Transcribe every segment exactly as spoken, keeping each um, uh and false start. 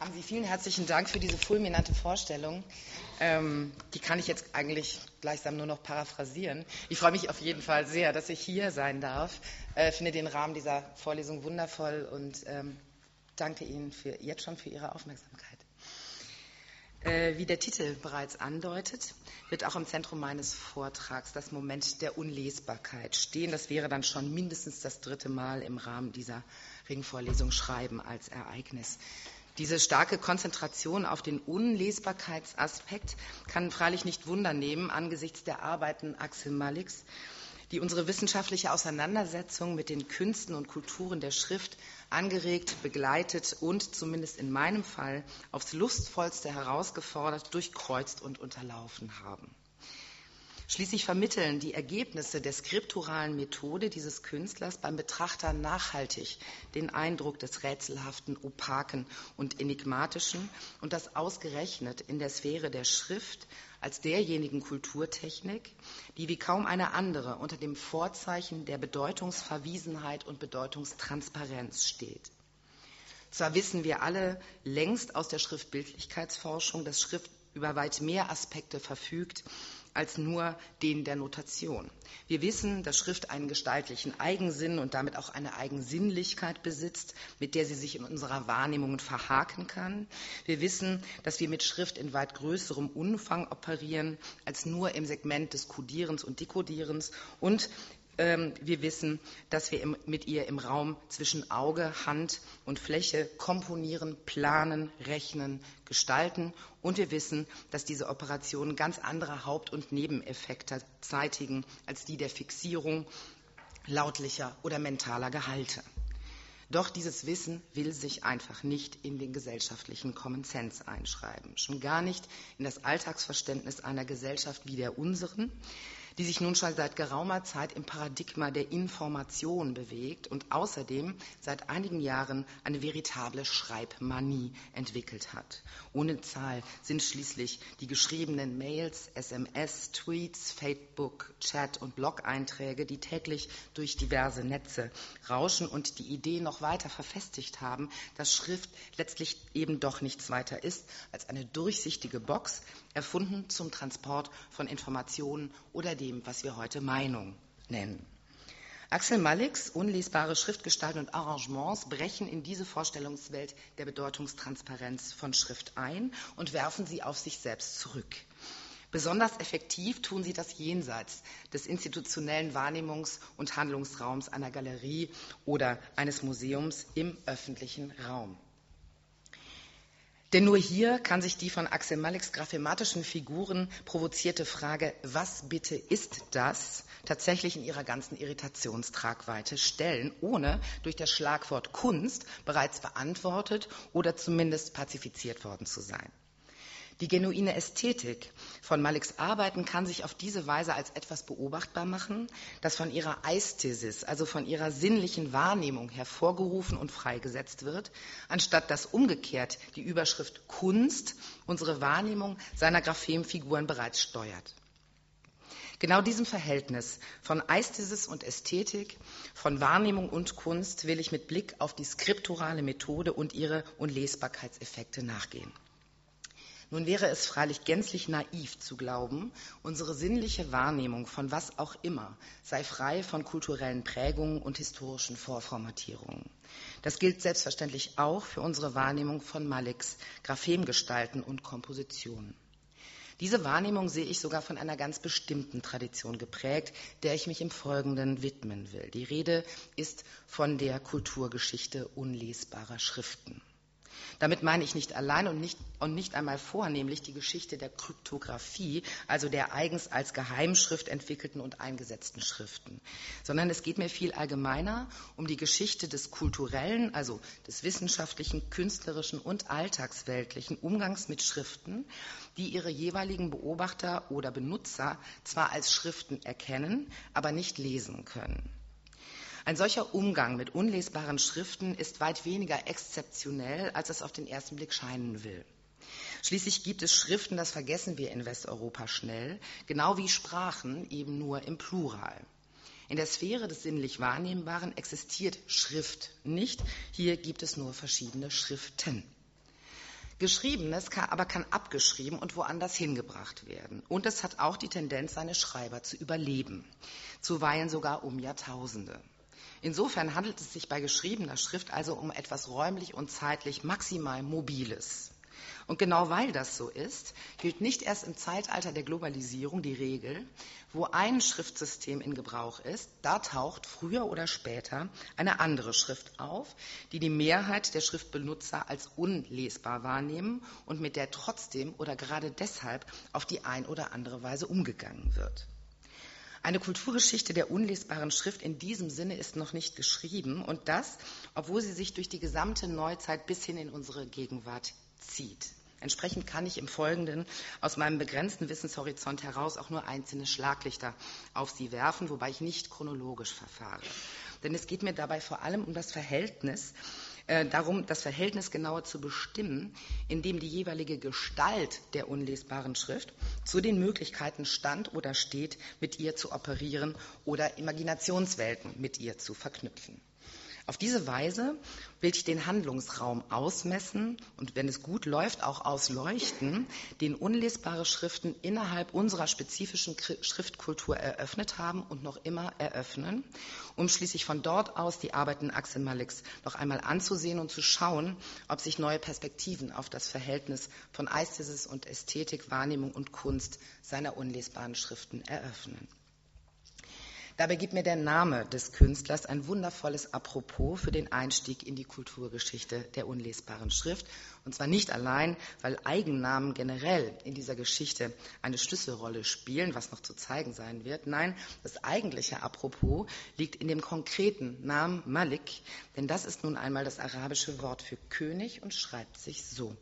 haben Sie vielen herzlichen Dank für diese fulminante Vorstellung. Ähm, die kann ich jetzt eigentlich gleichsam nur noch paraphrasieren. Ich freue mich auf jeden Fall sehr, dass ich hier sein darf. Ich äh, finde den Rahmen dieser Vorlesung wundervoll und ähm, danke Ihnen für, jetzt schon für Ihre Aufmerksamkeit. Äh, wie der Titel bereits andeutet, wird auch im Zentrum meines Vortrags das Moment der Unlesbarkeit stehen. Das wäre dann schon mindestens das dritte Mal im Rahmen dieser Ringvorlesung Schreiben als Ereignis. Diese starke Konzentration auf den Unlesbarkeitsaspekt kann freilich nicht Wunder nehmen angesichts der Arbeiten Axel Maliks, die unsere wissenschaftliche Auseinandersetzung mit den Künsten und Kulturen der Schrift angeregt, begleitet und zumindest in meinem Fall aufs Lustvollste herausgefordert, durchkreuzt und unterlaufen haben. Schließlich vermitteln die Ergebnisse der skripturalen Methode dieses Künstlers beim Betrachter nachhaltig den Eindruck des Rätselhaften, Opaken und Enigmatischen und das ausgerechnet in der Sphäre der Schrift als derjenigen Kulturtechnik, die wie kaum eine andere unter dem Vorzeichen der Bedeutungsverwiesenheit und Bedeutungstransparenz steht. Zwar wissen wir alle längst aus der Schriftbildlichkeitsforschung, dass Schrift über weit mehr Aspekte verfügt als nur den der Notation. Wir wissen, dass Schrift einen gestaltlichen Eigensinn und damit auch eine Eigensinnlichkeit besitzt, mit der sie sich in unserer Wahrnehmung verhaken kann. Wir wissen, dass wir mit Schrift in weit größerem Umfang operieren als nur im Segment des Kodierens und Dekodierens und ähm, wir wissen, dass wir im, mit ihr im Raum zwischen Auge, Hand und Fläche komponieren, planen, rechnen, gestalten. Und wir wissen, dass diese Operationen ganz andere Haupt- und Nebeneffekte zeitigen als die der Fixierung lautlicher oder mentaler Gehalte. Doch dieses Wissen will sich einfach nicht in den gesellschaftlichen Common Sense einschreiben. Schon gar nicht in das Alltagsverständnis einer Gesellschaft wie der unseren, die sich nun schon seit geraumer Zeit im Paradigma der Information bewegt und außerdem seit einigen Jahren eine veritable Schreibmanie entwickelt hat. Ohne Zahl sind schließlich die geschriebenen Mails, S M S, Tweets, Facebook, Chat und Blog-Einträge, die täglich durch diverse Netze rauschen und die Idee noch weiter verfestigt haben, dass Schrift letztlich eben doch nichts weiter ist als eine durchsichtige Box, erfunden zum Transport von Informationen oder dem, was wir heute Meinung nennen. Axel Maliks unlesbare Schriftgestalten und Arrangements brechen in diese Vorstellungswelt der Bedeutungstransparenz von Schrift ein und werfen sie auf sich selbst zurück. Besonders effektiv tun sie das jenseits des institutionellen Wahrnehmungs- und Handlungsraums einer Galerie oder eines Museums im öffentlichen Raum. Denn nur hier kann sich die von Axel Maliks graphematischen Figuren provozierte Frage, was bitte ist das, tatsächlich in ihrer ganzen Irritationstragweite stellen, ohne durch das Schlagwort Kunst bereits beantwortet oder zumindest pazifiziert worden zu sein. Die genuine Ästhetik von Maliks Arbeiten kann sich auf diese Weise als etwas beobachtbar machen, das von ihrer Aesthesis, also von ihrer sinnlichen Wahrnehmung hervorgerufen und freigesetzt wird, anstatt dass umgekehrt die Überschrift Kunst unsere Wahrnehmung seiner Graphemfiguren bereits steuert. Genau diesem Verhältnis von Aesthesis und Ästhetik, von Wahrnehmung und Kunst will ich mit Blick auf die skripturale Methode und ihre Unlesbarkeitseffekte nachgehen. Nun wäre es freilich gänzlich naiv zu glauben, unsere sinnliche Wahrnehmung von was auch immer sei frei von kulturellen Prägungen und historischen Vorformatierungen. Das gilt selbstverständlich auch für unsere Wahrnehmung von Maliks Graphemgestalten und Kompositionen. Diese Wahrnehmung sehe ich sogar von einer ganz bestimmten Tradition geprägt, der ich mich im Folgenden widmen will. Die Rede ist von der Kulturgeschichte unlesbarer Schriften. Damit meine ich nicht allein und nicht, und nicht einmal vornehmlich die Geschichte der Kryptographie, also der eigens als Geheimschrift entwickelten und eingesetzten Schriften, sondern es geht mir viel allgemeiner um die Geschichte des kulturellen, also des wissenschaftlichen, künstlerischen und alltagsweltlichen Umgangs mit Schriften, die ihre jeweiligen Beobachter oder Benutzer zwar als Schriften erkennen, aber nicht lesen können. Ein solcher Umgang mit unlesbaren Schriften ist weit weniger exzeptionell, als es auf den ersten Blick scheinen will. Schließlich gibt es Schriften, das vergessen wir in Westeuropa schnell, genau wie Sprachen eben nur im Plural. In der Sphäre des sinnlich Wahrnehmbaren existiert Schrift nicht, hier gibt es nur verschiedene Schriften. Geschriebenes kann, aber kann abgeschrieben und woanders hingebracht werden. Und es hat auch die Tendenz, seine Schreiber zu überleben, zuweilen sogar um Jahrtausende. Insofern handelt es sich bei geschriebener Schrift also um etwas räumlich und zeitlich maximal Mobiles. Und genau weil das so ist, gilt nicht erst im Zeitalter der Globalisierung die Regel, wo ein Schriftsystem in Gebrauch ist, da taucht früher oder später eine andere Schrift auf, die die Mehrheit der Schriftbenutzer als unlesbar wahrnehmen und mit der trotzdem oder gerade deshalb auf die ein oder andere Weise umgegangen wird. Eine Kulturgeschichte der unlesbaren Schrift in diesem Sinne ist noch nicht geschrieben und das, obwohl sie sich durch die gesamte Neuzeit bis hin in unsere Gegenwart zieht. Entsprechend kann ich im Folgenden aus meinem begrenzten Wissenshorizont heraus auch nur einzelne Schlaglichter auf sie werfen, wobei ich nicht chronologisch verfahre. Denn es geht mir dabei vor allem um das Verhältnis, äh, darum, das Verhältnis genauer zu bestimmen, in dem die jeweilige Gestalt der unlesbaren Schrift zu den Möglichkeiten stand oder steht, mit ihr zu operieren oder Imaginationswelten mit ihr zu verknüpfen. Auf diese Weise will ich den Handlungsraum ausmessen und, wenn es gut läuft, auch ausleuchten, den unlesbare Schriften innerhalb unserer spezifischen Schriftkultur eröffnet haben und noch immer eröffnen, um schließlich von dort aus die Arbeiten Axel Maliks noch einmal anzusehen und zu schauen, ob sich neue Perspektiven auf das Verhältnis von Ästhesis und Ästhetik, Wahrnehmung und Kunst seiner unlesbaren Schriften eröffnen. Dabei gibt mir der Name des Künstlers ein wundervolles Apropos für den Einstieg in die Kulturgeschichte der unlesbaren Schrift. Und zwar nicht allein, weil Eigennamen generell in dieser Geschichte eine Schlüsselrolle spielen, was noch zu zeigen sein wird. Nein, das eigentliche Apropos liegt in dem konkreten Namen Malik, denn das ist nun einmal das arabische Wort für König und schreibt sich so.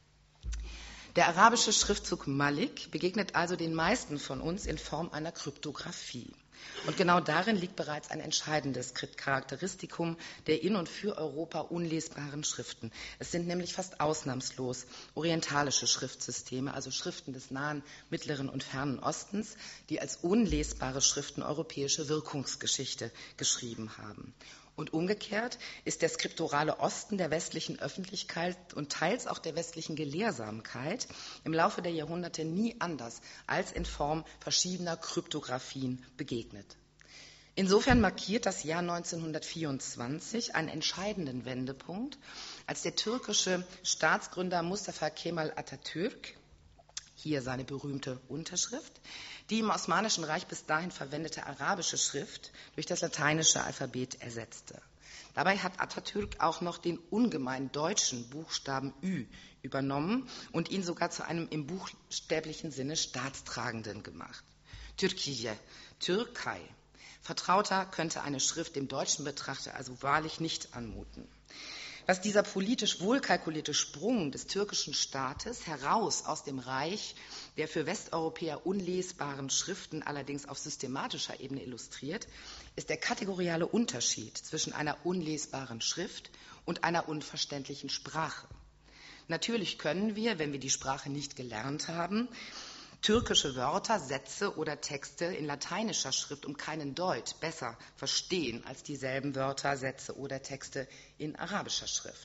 Der arabische Schriftzug Malik begegnet also den meisten von uns in Form einer Kryptographie. Und genau darin liegt bereits ein entscheidendes Charakteristikum der in und für Europa unlesbaren Schriften. Es sind nämlich fast ausnahmslos orientalische Schriftsysteme, also Schriften des Nahen, Mittleren und Fernen Ostens, die als unlesbare Schriften europäische Wirkungsgeschichte geschrieben haben. Und umgekehrt ist der skripturale Osten der westlichen Öffentlichkeit und teils auch der westlichen Gelehrsamkeit im Laufe der Jahrhunderte nie anders als in Form verschiedener Kryptographien begegnet. Insofern markiert das Jahr neunzehnhundertvierundzwanzig einen entscheidenden Wendepunkt, als der türkische Staatsgründer Mustafa Kemal Atatürk, hier seine berühmte Unterschrift, die im Osmanischen Reich bis dahin verwendete arabische Schrift durch das lateinische Alphabet ersetzte. Dabei hat Atatürk auch noch den ungemein deutschen Buchstaben Ü übernommen und ihn sogar zu einem im buchstäblichen Sinne Staatstragenden gemacht. Türkije, Türkei. Vertrauter könnte eine Schrift dem deutschen Betrachter also wahrlich nicht anmuten. Was dieser politisch wohlkalkulierte Sprung des türkischen Staates heraus aus dem Reich der für Westeuropäer unlesbaren Schriften allerdings auf systematischer Ebene illustriert, ist der kategoriale Unterschied zwischen einer unlesbaren Schrift und einer unverständlichen Sprache. Natürlich können wir, wenn wir die Sprache nicht gelernt haben, türkische Wörter, Sätze oder Texte in lateinischer Schrift um keinen Deut besser verstehen als dieselben Wörter, Sätze oder Texte in arabischer Schrift.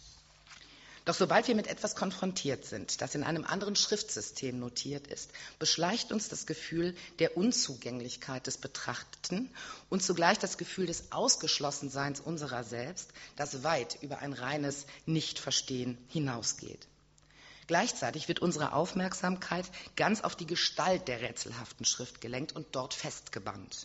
Doch sobald wir mit etwas konfrontiert sind, das in einem anderen Schriftsystem notiert ist, beschleicht uns das Gefühl der Unzugänglichkeit des Betrachteten und zugleich das Gefühl des Ausgeschlossenseins unserer selbst, das weit über ein reines Nichtverstehen hinausgeht. Gleichzeitig wird unsere Aufmerksamkeit ganz auf die Gestalt der rätselhaften Schrift gelenkt und dort festgebannt.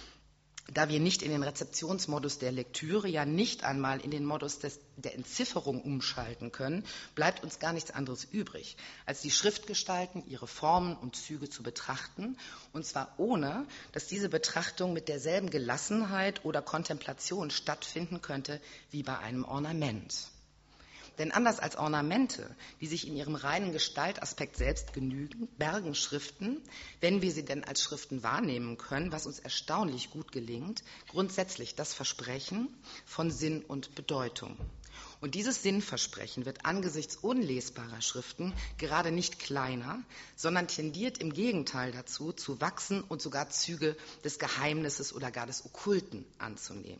Da wir nicht in den Rezeptionsmodus der Lektüre, ja nicht einmal in den Modus des, der Entzifferung umschalten können, bleibt uns gar nichts anderes übrig, als die Schriftgestalten, ihre Formen und Züge zu betrachten, und zwar ohne, dass diese Betrachtung mit derselben Gelassenheit oder Kontemplation stattfinden könnte wie bei einem Ornament. Denn anders als Ornamente, die sich in ihrem reinen Gestaltaspekt selbst genügen, bergen Schriften, wenn wir sie denn als Schriften wahrnehmen können, was uns erstaunlich gut gelingt, grundsätzlich das Versprechen von Sinn und Bedeutung. Und dieses Sinnversprechen wird angesichts unlesbarer Schriften gerade nicht kleiner, sondern tendiert im Gegenteil dazu, zu wachsen und sogar Züge des Geheimnisses oder gar des Okkulten anzunehmen.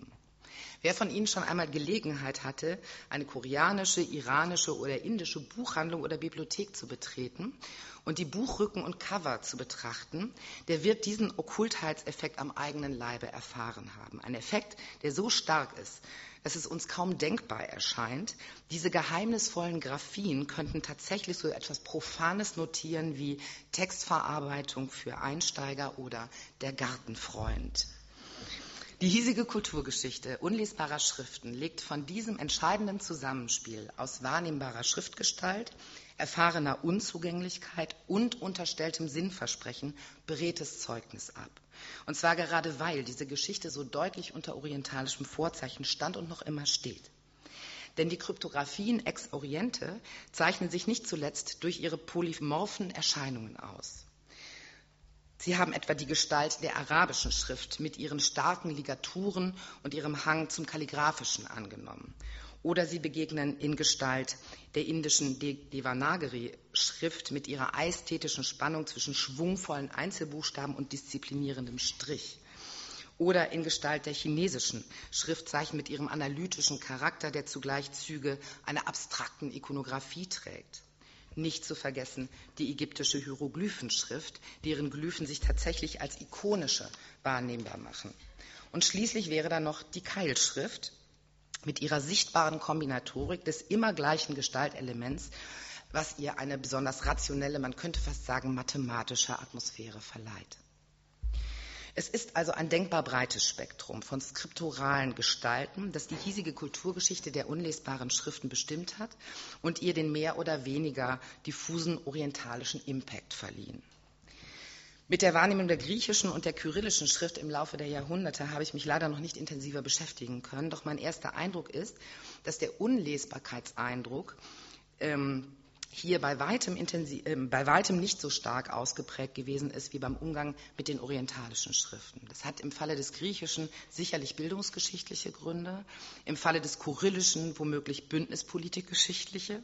Wer von Ihnen schon einmal Gelegenheit hatte, eine koreanische, iranische oder indische Buchhandlung oder Bibliothek zu betreten und die Buchrücken und Cover zu betrachten, der wird diesen Okkultheitseffekt am eigenen Leibe erfahren haben. Ein Effekt, der so stark ist, dass es uns kaum denkbar erscheint, diese geheimnisvollen Graphien könnten tatsächlich so etwas Profanes notieren wie Textverarbeitung für Einsteiger oder der Gartenfreund. Die hiesige Kulturgeschichte unlesbarer Schriften legt von diesem entscheidenden Zusammenspiel aus wahrnehmbarer Schriftgestalt, erfahrener Unzugänglichkeit und unterstelltem Sinnversprechen beredtes Zeugnis ab. Und zwar gerade weil diese Geschichte so deutlich unter orientalischem Vorzeichen stand und noch immer steht. Denn die Kryptographien ex Oriente zeichnen sich nicht zuletzt durch ihre polymorphen Erscheinungen aus. Sie haben etwa die Gestalt der arabischen Schrift mit ihren starken Ligaturen und ihrem Hang zum Kalligraphischen angenommen. Oder sie begegnen in Gestalt der indischen Devanagari-Schrift mit ihrer ästhetischen Spannung zwischen schwungvollen Einzelbuchstaben und disziplinierendem Strich. Oder in Gestalt der chinesischen Schriftzeichen mit ihrem analytischen Charakter, der zugleich Züge einer abstrakten Ikonographie trägt. Nicht zu vergessen die ägyptische Hieroglyphenschrift, deren Glyphen sich tatsächlich als ikonische wahrnehmbar machen. Und schließlich wäre da noch die Keilschrift mit ihrer sichtbaren Kombinatorik des immer gleichen Gestaltelements, was ihr eine besonders rationelle, man könnte fast sagen mathematische Atmosphäre verleiht. Es ist also ein denkbar breites Spektrum von skripturalen Gestalten, das die hiesige Kulturgeschichte der unlesbaren Schriften bestimmt hat und ihr den mehr oder weniger diffusen orientalischen Impact verliehen. Mit der Wahrnehmung der griechischen und der kyrillischen Schrift im Laufe der Jahrhunderte habe ich mich leider noch nicht intensiver beschäftigen können, doch mein erster Eindruck ist, dass der Unlesbarkeitseindruck ähm, hier bei weitem, intensiv, äh, bei weitem nicht so stark ausgeprägt gewesen ist wie beim Umgang mit den orientalischen Schriften. Das hat im Falle des Griechischen sicherlich bildungsgeschichtliche Gründe, im Falle des Kyrillischen womöglich bündnispolitikgeschichtliche.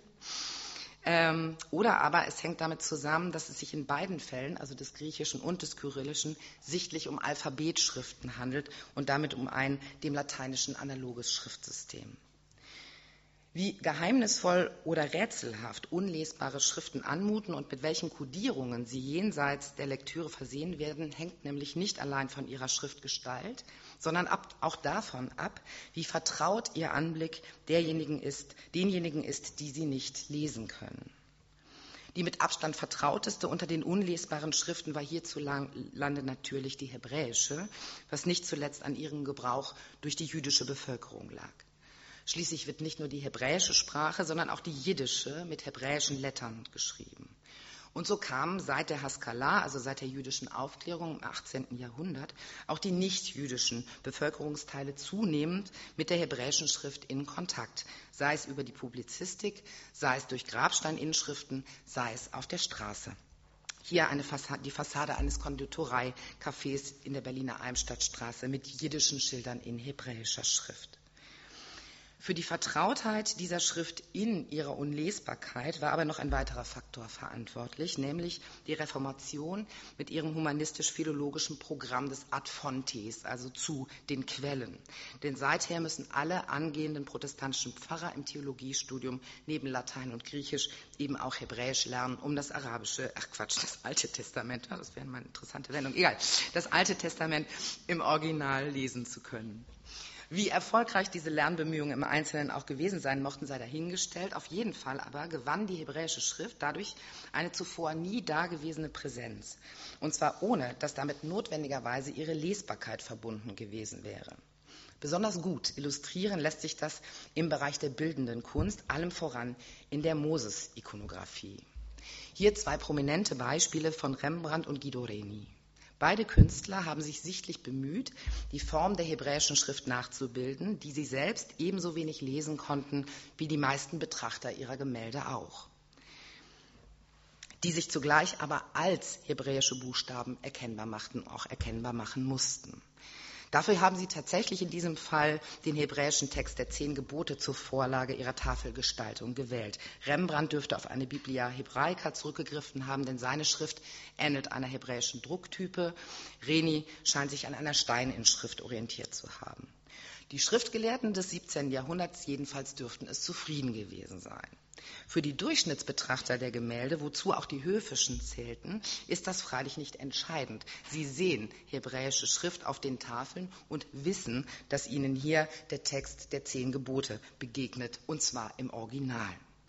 Ähm, oder aber es hängt damit zusammen, dass es sich in beiden Fällen, also des Griechischen und des Kyrillischen, sichtlich um Alphabetschriften handelt und damit um ein dem Lateinischen analoges Schriftsystem. Wie geheimnisvoll oder rätselhaft unlesbare Schriften anmuten und mit welchen Kodierungen sie jenseits der Lektüre versehen werden, hängt nämlich nicht allein von ihrer Schriftgestalt, sondern ab, auch davon ab, wie vertraut ihr Anblick derjenigen ist, denjenigen ist, die sie nicht lesen können. Die mit Abstand vertrauteste unter den unlesbaren Schriften war hierzulande natürlich die hebräische, was nicht zuletzt an ihrem Gebrauch durch die jüdische Bevölkerung lag. Schließlich wird nicht nur die hebräische Sprache, sondern auch die jiddische mit hebräischen Lettern geschrieben. Und so kamen seit der Haskalah, also seit der jüdischen Aufklärung im achtzehnten Jahrhundert, auch die nicht-jüdischen Bevölkerungsteile zunehmend mit der hebräischen Schrift in Kontakt, sei es über die Publizistik, sei es durch Grabsteininschriften, sei es auf der Straße. Hier eine Fassade, die Fassade eines Konditoreicafés in der Berliner Almstadtstraße mit jiddischen Schildern in hebräischer Schrift. Für die Vertrautheit dieser Schrift in ihrer Unlesbarkeit war aber noch ein weiterer Faktor verantwortlich, nämlich die Reformation mit ihrem humanistisch-philologischen Programm des Ad Fontes, also zu den Quellen. Denn seither müssen alle angehenden protestantischen Pfarrer im Theologiestudium neben Latein und Griechisch eben auch Hebräisch lernen, um das Arabische, ach Quatsch, das Alte Testament, das wäre mal eine interessante Wendung, egal, das Alte Testament im Original lesen zu können. Wie erfolgreich diese Lernbemühungen im Einzelnen auch gewesen sein mochten, sei dahingestellt. Auf jeden Fall aber gewann die hebräische Schrift dadurch eine zuvor nie dagewesene Präsenz. Und zwar ohne, dass damit notwendigerweise ihre Lesbarkeit verbunden gewesen wäre. Besonders gut illustrieren lässt sich das im Bereich der bildenden Kunst, allem voran in der Moses-Ikonographie. Hier zwei prominente Beispiele von Rembrandt und Guido Reni. Beide Künstler haben sich sichtlich bemüht, die Form der hebräischen Schrift nachzubilden, die sie selbst ebenso wenig lesen konnten wie die meisten Betrachter ihrer Gemälde auch, die sich zugleich aber als hebräische Buchstaben erkennbar machten, auch erkennbar machen mussten. Dafür haben sie tatsächlich in diesem Fall den hebräischen Text der Zehn Gebote zur Vorlage ihrer Tafelgestaltung gewählt. Rembrandt dürfte auf eine Biblia Hebraica zurückgegriffen haben, denn seine Schrift ähnelt einer hebräischen Drucktype. Reni scheint sich an einer Steininschrift orientiert zu haben. Die Schriftgelehrten des siebzehnten Jahrhunderts jedenfalls dürften es zufrieden gewesen sein. Für die Durchschnittsbetrachter der Gemälde, wozu auch die höfischen zählten, ist das freilich nicht entscheidend. Sie sehen hebräische Schrift auf den Tafeln und wissen, dass ihnen hier der Text der zehn Gebote begegnet, und zwar im Original.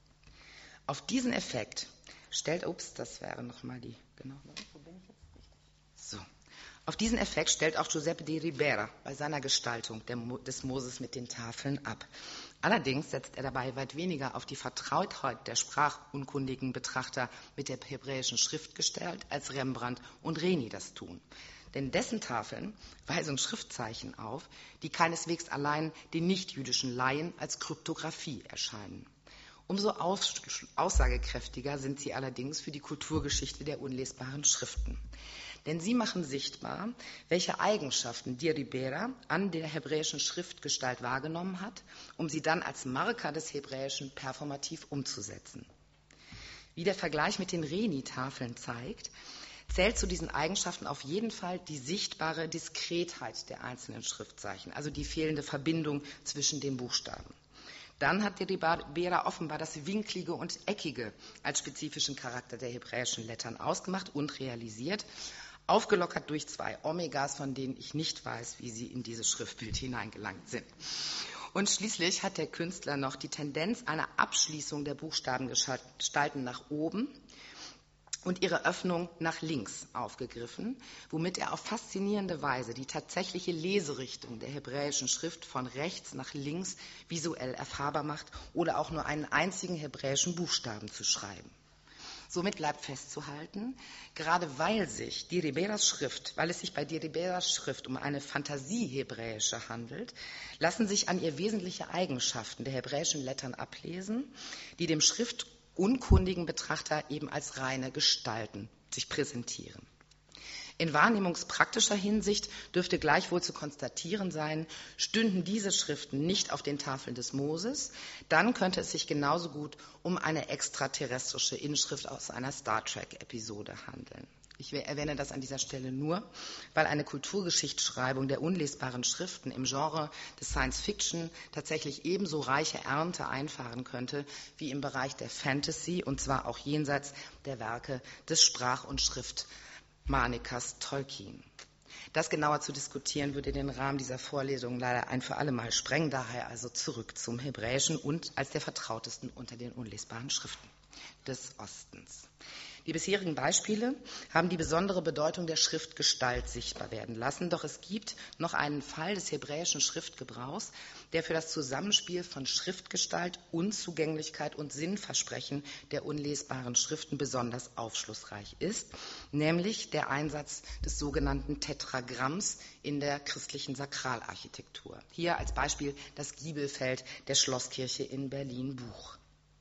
Auf diesen Effekt stellt, ups, das wäre nochmal die, genau, wo bin ich jetzt richtig? So. Auf diesen Effekt stellt auch Giuseppe de Ribera bei seiner Gestaltung der, des Moses mit den Tafeln ab. Allerdings setzt er dabei weit weniger auf die Vertrautheit der sprachunkundigen Betrachter mit der hebräischen Schriftgestalt, als Rembrandt und Reni das tun. Denn dessen Tafeln weisen Schriftzeichen auf, die keineswegs allein den nichtjüdischen Laien als Kryptographie erscheinen. Umso aus, aussagekräftiger sind sie allerdings für die Kulturgeschichte der unlesbaren Schriften. Denn sie machen sichtbar, welche Eigenschaften de Ribera an der hebräischen Schriftgestalt wahrgenommen hat, um sie dann als Marker des Hebräischen performativ umzusetzen. Wie der Vergleich mit den Reni-Tafeln zeigt, zählt zu diesen Eigenschaften auf jeden Fall die sichtbare Diskretheit der einzelnen Schriftzeichen, also die fehlende Verbindung zwischen den Buchstaben. Dann hat de Ribera offenbar das Winklige und Eckige als spezifischen Charakter der hebräischen Lettern ausgemacht und realisiert, aufgelockert durch zwei Omegas, von denen ich nicht weiß, wie sie in dieses Schriftbild hineingelangt sind. Und schließlich hat der Künstler noch die Tendenz einer Abschließung der Buchstabengestalten nach oben und ihre Öffnung nach links aufgegriffen, womit er auf faszinierende Weise die tatsächliche Leserichtung der hebräischen Schrift von rechts nach links visuell erfahrbar macht oder auch nur einen einzigen hebräischen Buchstaben zu schreiben. Somit bleibt festzuhalten, gerade weil sich de Riberas Schrift, weil es sich bei de Riberas Schrift um eine Fantasie-Hebräische handelt, lassen sich an ihr wesentliche Eigenschaften der hebräischen Lettern ablesen, die dem schriftunkundigen Betrachter eben als reine Gestalten sich präsentieren. In wahrnehmungspraktischer Hinsicht dürfte gleichwohl zu konstatieren sein, stünden diese Schriften nicht auf den Tafeln des Moses, dann könnte es sich genauso gut um eine extraterrestrische Inschrift aus einer Star-Trek-Episode handeln. Ich erwähne das an dieser Stelle nur, weil eine Kulturgeschichtsschreibung der unlesbaren Schriften im Genre des Science-Fiction tatsächlich ebenso reiche Ernte einfahren könnte wie im Bereich der Fantasy, und zwar auch jenseits der Werke des Sprach- und Schrift Manikers Tolkien. Das genauer zu diskutieren würde den Rahmen dieser Vorlesung leider ein für alle Mal sprengen, daher also zurück zum Hebräischen und als der vertrautesten unter den unlesbaren Schriften des Ostens. Die bisherigen Beispiele haben die besondere Bedeutung der Schriftgestalt sichtbar werden lassen, doch es gibt noch einen Fall des hebräischen Schriftgebrauchs, der für das Zusammenspiel von Schriftgestalt, Unzugänglichkeit und Sinnversprechen der unlesbaren Schriften besonders aufschlussreich ist, nämlich der Einsatz des sogenannten Tetragramms in der christlichen Sakralarchitektur. Hier als Beispiel das Giebelfeld der Schlosskirche in Berlin-Buch.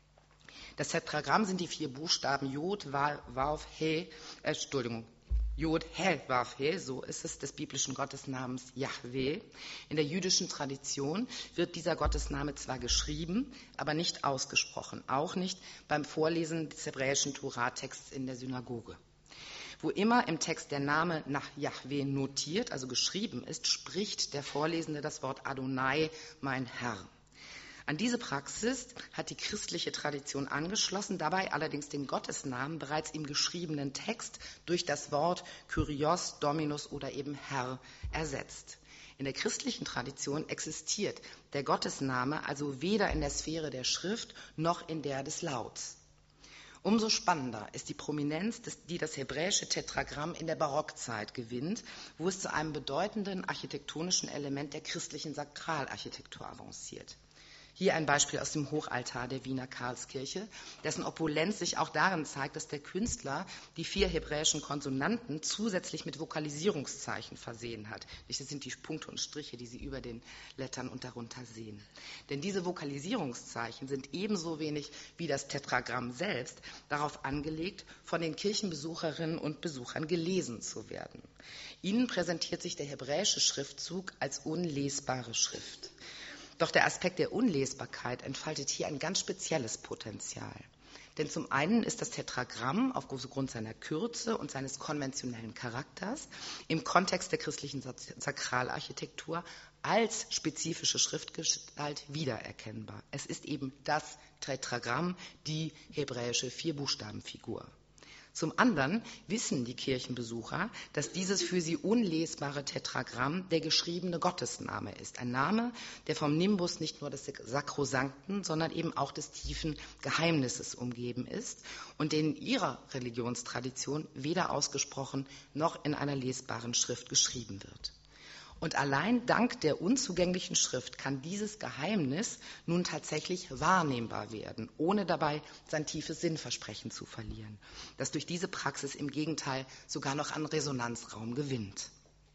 Das Tetragramm sind die vier Buchstaben Jod, Wav, He, äh, Entschuldigung, Jod, He, Wav, He, so ist es, des biblischen Gottesnamens Yahweh. In der jüdischen Tradition wird dieser Gottesname zwar geschrieben, aber nicht ausgesprochen, auch nicht beim Vorlesen des hebräischen Torah-Texts in der Synagoge. Wo immer im Text der Name nach Yahweh notiert, also geschrieben ist, spricht der Vorlesende das Wort Adonai, mein Herr. An diese Praxis hat die christliche Tradition angeschlossen, dabei allerdings den Gottesnamen bereits im geschriebenen Text durch das Wort Kyrios, Dominus oder eben Herr ersetzt. In der christlichen Tradition existiert der Gottesname also weder in der Sphäre der Schrift noch in der des Lauts. Umso spannender ist die Prominenz, die das hebräische Tetragramm in der Barockzeit gewinnt, wo es zu einem bedeutenden architektonischen Element der christlichen Sakralarchitektur avanciert. Hier ein Beispiel aus dem Hochaltar der Wiener Karlskirche, dessen Opulenz sich auch darin zeigt, dass der Künstler die vier hebräischen Konsonanten zusätzlich mit Vokalisierungszeichen versehen hat. Das sind die Punkte und Striche, die Sie über den Lettern und darunter sehen. Denn diese Vokalisierungszeichen sind ebenso wenig wie das Tetragramm selbst darauf angelegt, von den Kirchenbesucherinnen und Besuchern gelesen zu werden. Ihnen präsentiert sich der hebräische Schriftzug als unlesbare Schrift. Doch der Aspekt der Unlesbarkeit entfaltet hier ein ganz spezielles Potenzial. Denn zum einen ist das Tetragramm aufgrund seiner Kürze und seines konventionellen Charakters im Kontext der christlichen Sakralarchitektur als spezifische Schriftgestalt wiedererkennbar. Es ist eben das Tetragramm, die hebräische Vierbuchstabenfigur. Zum anderen wissen die Kirchenbesucher, dass dieses für sie unlesbare Tetragramm der geschriebene Gottesname ist. Ein Name, der vom Nimbus nicht nur des Sakrosankten, sondern eben auch des tiefen Geheimnisses umgeben ist und den in ihrer Religionstradition weder ausgesprochen noch in einer lesbaren Schrift geschrieben wird. Und allein dank der unzugänglichen Schrift kann dieses Geheimnis nun tatsächlich wahrnehmbar werden, ohne dabei sein tiefes Sinnversprechen zu verlieren, das durch diese Praxis im Gegenteil sogar noch an Resonanzraum gewinnt.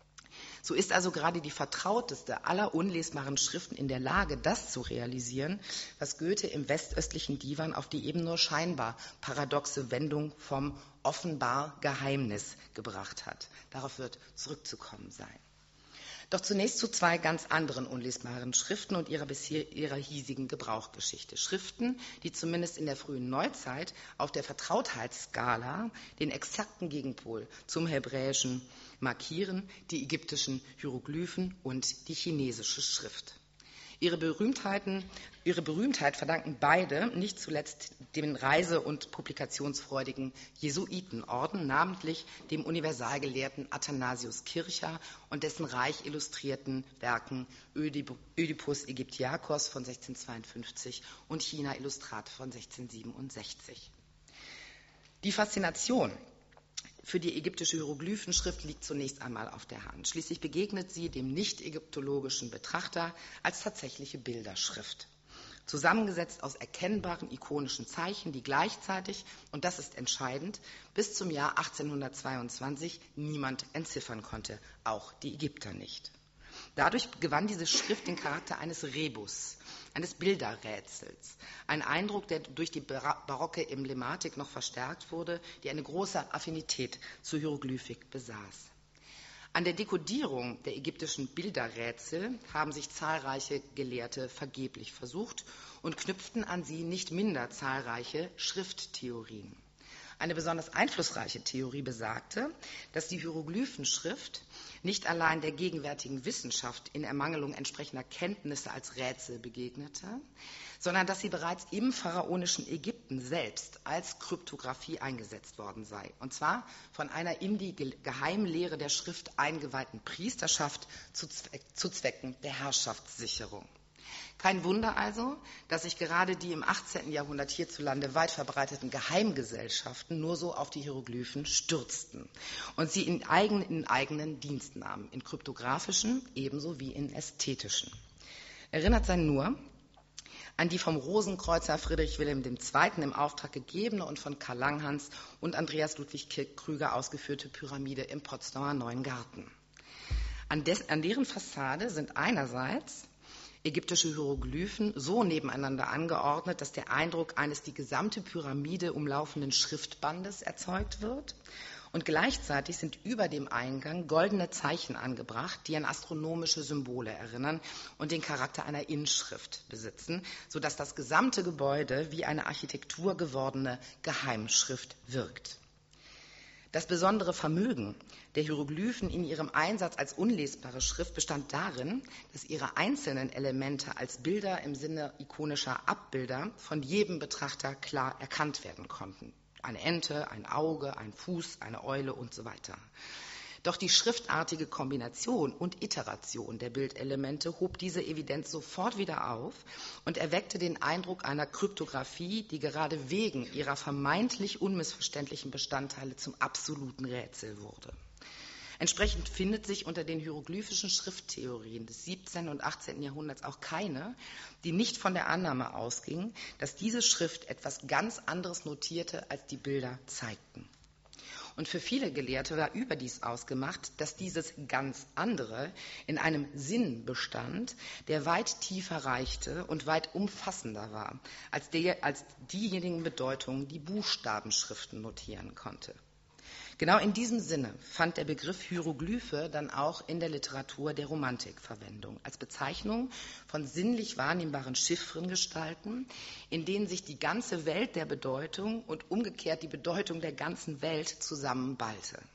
So ist also gerade die vertrauteste aller unlesbaren Schriften in der Lage, das zu realisieren, was Goethe im westöstlichen Divan auf die eben nur scheinbar paradoxe Wendung vom offenbar Geheimnis gebracht hat. Darauf wird zurückzukommen sein. Doch zunächst zu zwei ganz anderen unlesbaren Schriften und ihrer bisher ihrer hiesigen Gebrauchgeschichte. Schriften, die zumindest in der frühen Neuzeit auf der Vertrautheitsskala den exakten Gegenpol zum Hebräischen markieren, die ägyptischen Hieroglyphen und die chinesische Schrift. Ihre Berühmtheiten, ihre Berühmtheit verdanken beide nicht zuletzt dem reise- und publikationsfreudigen Jesuitenorden, namentlich dem Universalgelehrten Athanasius Kircher und dessen reich illustrierten Werken Ödipus Aegyptiakos von sechzehnhundertzweiundfünfzig und China Illustrate von sechzehnhundertsiebenundsechzig. Die Faszination für die ägyptische Hieroglyphenschrift liegt zunächst einmal auf der Hand. Schließlich begegnet sie dem nicht-ägyptologischen Betrachter als tatsächliche Bilderschrift. Zusammengesetzt aus erkennbaren ikonischen Zeichen, die gleichzeitig, und das ist entscheidend, bis zum Jahr achtzehnhundertzweiundzwanzig niemand entziffern konnte, auch die Ägypter nicht. Dadurch gewann diese Schrift den Charakter eines Rebus, eines Bilderrätsels. Ein Eindruck, der durch die barocke Emblematik noch verstärkt wurde, die eine große Affinität zur Hieroglyphik besaß. An der Dekodierung der ägyptischen Bilderrätsel haben sich zahlreiche Gelehrte vergeblich versucht und knüpften an sie nicht minder zahlreiche Schrifttheorien. Eine besonders einflussreiche Theorie besagte, dass die Hieroglyphenschrift nicht allein der gegenwärtigen Wissenschaft in Ermangelung entsprechender Kenntnisse als Rätsel begegnete, sondern dass sie bereits im pharaonischen Ägypten selbst als Kryptographie eingesetzt worden sei. Und zwar von einer in die Geheimlehre der Schrift eingeweihten Priesterschaft zu, Zweck, zu Zwecken der Herrschaftssicherung. Kein Wunder also, dass sich gerade die im achtzehnten Jahrhundert hierzulande weit verbreiteten Geheimgesellschaften nur so auf die Hieroglyphen stürzten und sie in, eigen, in eigenen Dienst nahmen, in kryptografischen ebenso wie in ästhetischen. Erinnert sei nur an die vom Rosenkreuzer Friedrich Wilhelm der Zweite. Im Auftrag gegebene und von Karl Langhans und Andreas Ludwig Krüger ausgeführte Pyramide im Potsdamer Neuen Garten. An, des, an deren Fassade sind einerseits ägyptische Hieroglyphen so nebeneinander angeordnet, dass der Eindruck eines die gesamte Pyramide umlaufenden Schriftbandes erzeugt wird. Und gleichzeitig sind über dem Eingang goldene Zeichen angebracht, die an astronomische Symbole erinnern und den Charakter einer Inschrift besitzen, sodass das gesamte Gebäude wie eine Architektur gewordene Geheimschrift wirkt. Das besondere Vermögen der Hieroglyphen in ihrem Einsatz als unlesbare Schrift bestand darin, dass ihre einzelnen Elemente als Bilder im Sinne ikonischer Abbilder von jedem Betrachter klar erkannt werden konnten. Eine Ente, ein Auge, ein Fuß, eine Eule und so weiter. Doch die schriftartige Kombination und Iteration der Bildelemente hob diese Evidenz sofort wieder auf und erweckte den Eindruck einer Kryptographie, die gerade wegen ihrer vermeintlich unmissverständlichen Bestandteile zum absoluten Rätsel wurde. Entsprechend findet sich unter den hieroglyphischen Schrifttheorien des siebzehnten und achtzehnten Jahrhunderts auch keine, die nicht von der Annahme ausging, dass diese Schrift etwas ganz anderes notierte, als die Bilder zeigten. Und für viele Gelehrte war überdies ausgemacht, dass dieses ganz andere in einem Sinn bestand, der weit tiefer reichte und weit umfassender war, als, der, als diejenigen Bedeutungen, die Buchstabenschriften notieren konnte. Genau in diesem Sinne fand der Begriff Hieroglyphe dann auch in der Literatur der Romantik Verwendung, als Bezeichnung von sinnlich wahrnehmbaren Chiffrengestalten, in denen sich die ganze Welt der Bedeutung und umgekehrt die Bedeutung der ganzen Welt zusammenballte.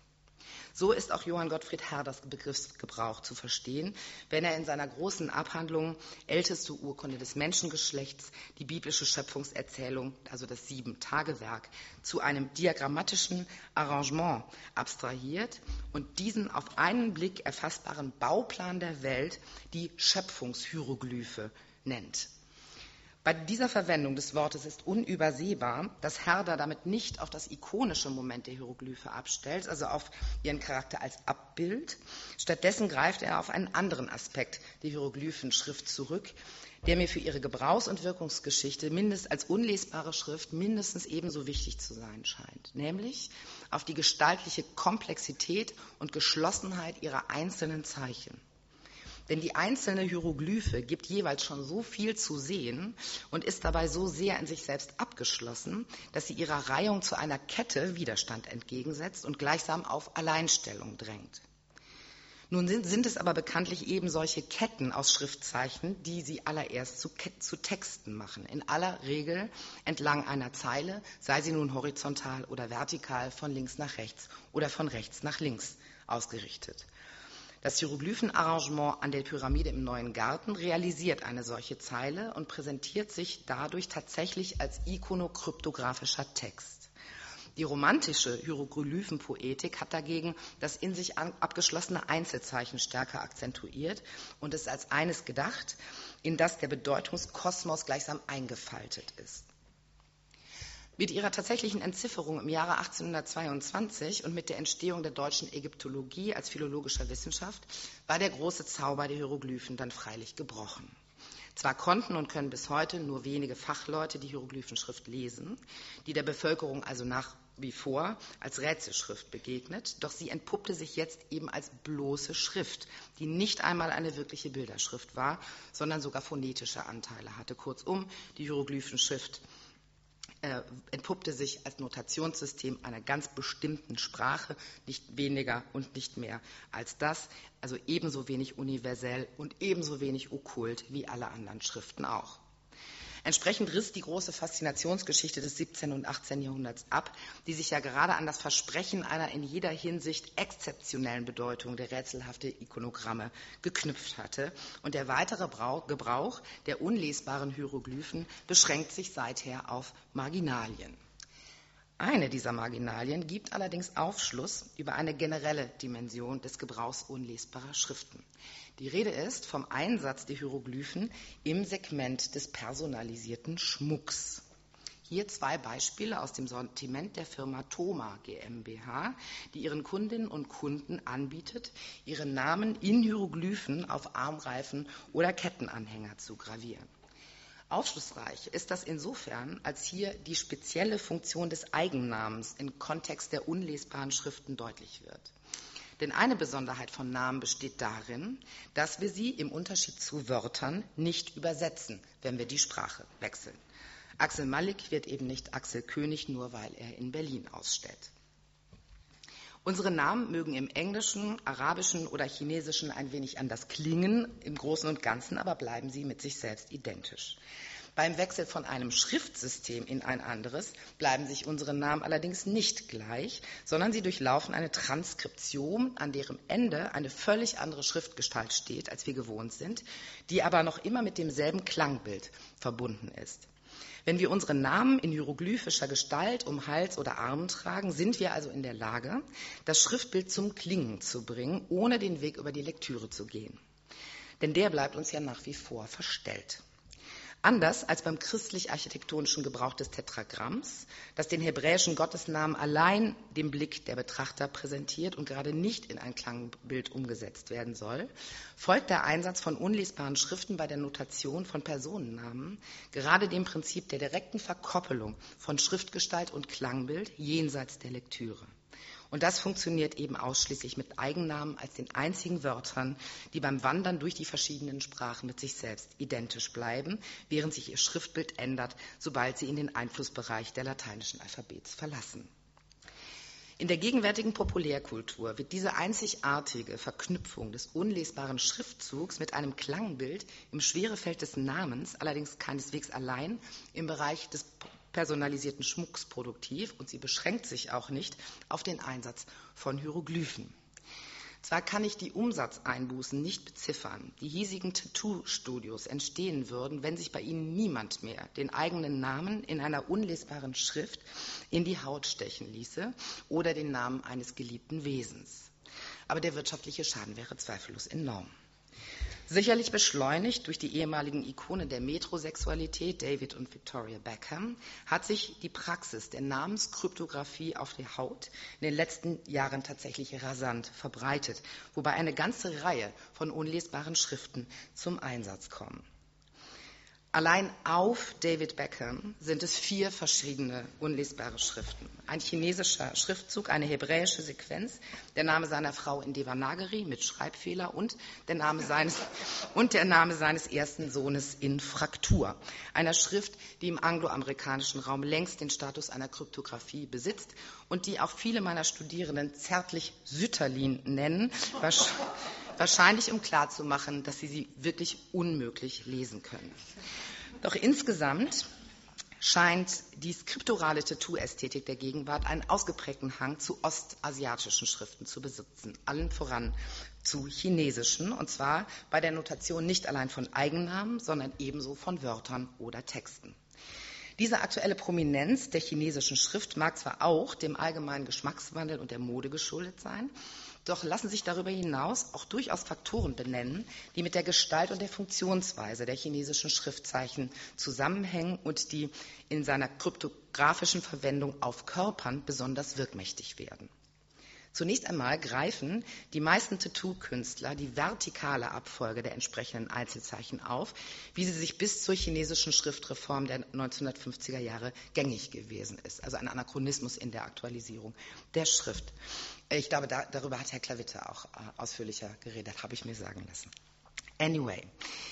So ist auch Johann Gottfried Herders Begriffsgebrauch zu verstehen, wenn er in seiner großen Abhandlung Älteste Urkunde des Menschengeschlechts die biblische Schöpfungserzählung, also das Sieben-Tage-Werk, zu einem diagrammatischen Arrangement abstrahiert und diesen auf einen Blick erfassbaren Bauplan der Welt die Schöpfungshieroglyphe nennt. Bei dieser Verwendung des Wortes ist unübersehbar, dass Herder damit nicht auf das ikonische Moment der Hieroglyphe abstellt, also auf ihren Charakter als Abbild. Stattdessen greift er auf einen anderen Aspekt der Hieroglyphenschrift zurück, der mir für ihre Gebrauchs- und Wirkungsgeschichte mindestens als unlesbare Schrift mindestens ebenso wichtig zu sein scheint, nämlich auf die gestaltliche Komplexität und Geschlossenheit ihrer einzelnen Zeichen. Denn die einzelne Hieroglyphe gibt jeweils schon so viel zu sehen und ist dabei so sehr in sich selbst abgeschlossen, dass sie ihrer Reihung zu einer Kette Widerstand entgegensetzt und gleichsam auf Alleinstellung drängt. Nun sind, sind es aber bekanntlich eben solche Ketten aus Schriftzeichen, die sie allererst zu, zu Texten machen, in aller Regel entlang einer Zeile, sei sie nun horizontal oder vertikal, von links nach rechts oder von rechts nach links ausgerichtet. Das Hieroglyphenarrangement an der Pyramide im Neuen Garten realisiert eine solche Zeile und präsentiert sich dadurch tatsächlich als ikonokryptografischer Text. Die romantische Hieroglyphenpoetik hat dagegen das in sich abgeschlossene Einzelzeichen stärker akzentuiert und ist als eines gedacht, in das der Bedeutungskosmos gleichsam eingefaltet ist. Mit ihrer tatsächlichen Entzifferung im Jahre achtzehnhundertzweiundzwanzig und mit der Entstehung der deutschen Ägyptologie als philologischer Wissenschaft war der große Zauber der Hieroglyphen dann freilich gebrochen. Zwar konnten und können bis heute nur wenige Fachleute die Hieroglyphenschrift lesen, die der Bevölkerung also nach wie vor als Rätselschrift begegnet, doch sie entpuppte sich jetzt eben als bloße Schrift, die nicht einmal eine wirkliche Bilderschrift war, sondern sogar phonetische Anteile hatte. Kurzum, die Hieroglyphenschrift Äh, entpuppte sich als Notationssystem einer ganz bestimmten Sprache, nicht weniger und nicht mehr als das, also ebenso wenig universell und ebenso wenig okkult wie alle anderen Schriften auch. Entsprechend riss die große Faszinationsgeschichte des siebzehnten und achtzehnten Jahrhunderts ab, die sich ja gerade an das Versprechen einer in jeder Hinsicht exzeptionellen Bedeutung der rätselhaften Ikonogramme geknüpft hatte. Und der weitere Gebrauch der unlesbaren Hieroglyphen beschränkt sich seither auf Marginalien. Eine dieser Marginalien gibt allerdings Aufschluss über eine generelle Dimension des Gebrauchs unlesbarer Schriften. Die Rede ist vom Einsatz der Hieroglyphen im Segment des personalisierten Schmucks. Hier zwei Beispiele aus dem Sortiment der Firma Thoma GmbH, die ihren Kundinnen und Kunden anbietet, ihre Namen in Hieroglyphen auf Armreifen oder Kettenanhänger zu gravieren. Aufschlussreich ist das insofern, als hier die spezielle Funktion des Eigennamens im Kontext der unlesbaren Schriften deutlich wird. Denn eine Besonderheit von Namen besteht darin, dass wir sie im Unterschied zu Wörtern nicht übersetzen, wenn wir die Sprache wechseln. Axel Malik wird eben nicht Axel König, nur weil er in Berlin ausstellt. Unsere Namen mögen im Englischen, Arabischen oder Chinesischen ein wenig anders klingen, im Großen und Ganzen aber bleiben sie mit sich selbst identisch. Beim Wechsel von einem Schriftsystem in ein anderes bleiben sich unsere Namen allerdings nicht gleich, sondern sie durchlaufen eine Transkription, an deren Ende eine völlig andere Schriftgestalt steht, als wir gewohnt sind, die aber noch immer mit demselben Klangbild verbunden ist. Wenn wir unsere Namen in hieroglyphischer Gestalt um Hals oder Arm tragen, sind wir also in der Lage, das Schriftbild zum Klingen zu bringen, ohne den Weg über die Lektüre zu gehen. Denn der bleibt uns ja nach wie vor verstellt. Anders als beim christlich-architektonischen Gebrauch des Tetragramms, das den hebräischen Gottesnamen allein dem Blick der Betrachter präsentiert und gerade nicht in ein Klangbild umgesetzt werden soll, folgt der Einsatz von unlesbaren Schriften bei der Notation von Personennamen gerade dem Prinzip der direkten Verkoppelung von Schriftgestalt und Klangbild jenseits der Lektüre. Und das funktioniert eben ausschließlich mit Eigennamen als den einzigen Wörtern, die beim Wandern durch die verschiedenen Sprachen mit sich selbst identisch bleiben, während sich ihr Schriftbild ändert, sobald sie in den Einflussbereich der lateinischen Alphabets verlassen. In der gegenwärtigen Populärkultur wird diese einzigartige Verknüpfung des unlesbaren Schriftzugs mit einem Klangbild im Schwerefeld des Namens allerdings keineswegs allein im Bereich des personalisierten Schmucks produktiv und sie beschränkt sich auch nicht auf den Einsatz von Hieroglyphen. Zwar kann ich die Umsatzeinbußen nicht beziffern, die hiesigen Tattoo-Studios entstehen würden, wenn sich bei ihnen niemand mehr den eigenen Namen in einer unlesbaren Schrift in die Haut stechen ließe oder den Namen eines geliebten Wesens. Aber der wirtschaftliche Schaden wäre zweifellos enorm. Sicherlich beschleunigt durch die ehemaligen Ikonen der Metrosexualität, David und Victoria Beckham, hat sich die Praxis der Namenskryptographie auf der Haut in den letzten Jahren tatsächlich rasant verbreitet, wobei eine ganze Reihe von unlesbaren Schriften zum Einsatz kommen. Allein auf David Beckham sind es vier verschiedene unlesbare Schriften. Ein chinesischer Schriftzug, eine hebräische Sequenz, der Name seiner Frau in Devanagari mit Schreibfehler und der Name seines, und der Name seines ersten Sohnes in Fraktur. Einer Schrift, die im angloamerikanischen Raum längst den Status einer Kryptographie besitzt und die auch viele meiner Studierenden zärtlich Sütterlin nennen, wahrscheinlich um klarzumachen, dass sie sie wirklich unmöglich lesen können. Doch insgesamt scheint die skripturale Tattoo-Ästhetik der Gegenwart einen ausgeprägten Hang zu ostasiatischen Schriften zu besitzen, allen voran zu chinesischen, und zwar bei der Notation nicht allein von Eigennamen, sondern ebenso von Wörtern oder Texten. Diese aktuelle Prominenz der chinesischen Schrift mag zwar auch dem allgemeinen Geschmackswandel und der Mode geschuldet sein, doch lassen sich darüber hinaus auch durchaus Faktoren benennen, die mit der Gestalt und der Funktionsweise der chinesischen Schriftzeichen zusammenhängen und die in seiner kryptografischen Verwendung auf Körpern besonders wirkmächtig werden. Zunächst einmal greifen die meisten Tattoo-Künstler die vertikale Abfolge der entsprechenden Einzelzeichen auf, wie sie sich bis zur chinesischen Schriftreform der neunzehnhundertfünfziger Jahre gängig gewesen ist. Also ein Anachronismus in der Aktualisierung der Schrift. Ich glaube, da, darüber hat Herr Klavitte auch äh, ausführlicher geredet, habe ich mir sagen lassen. Anyway,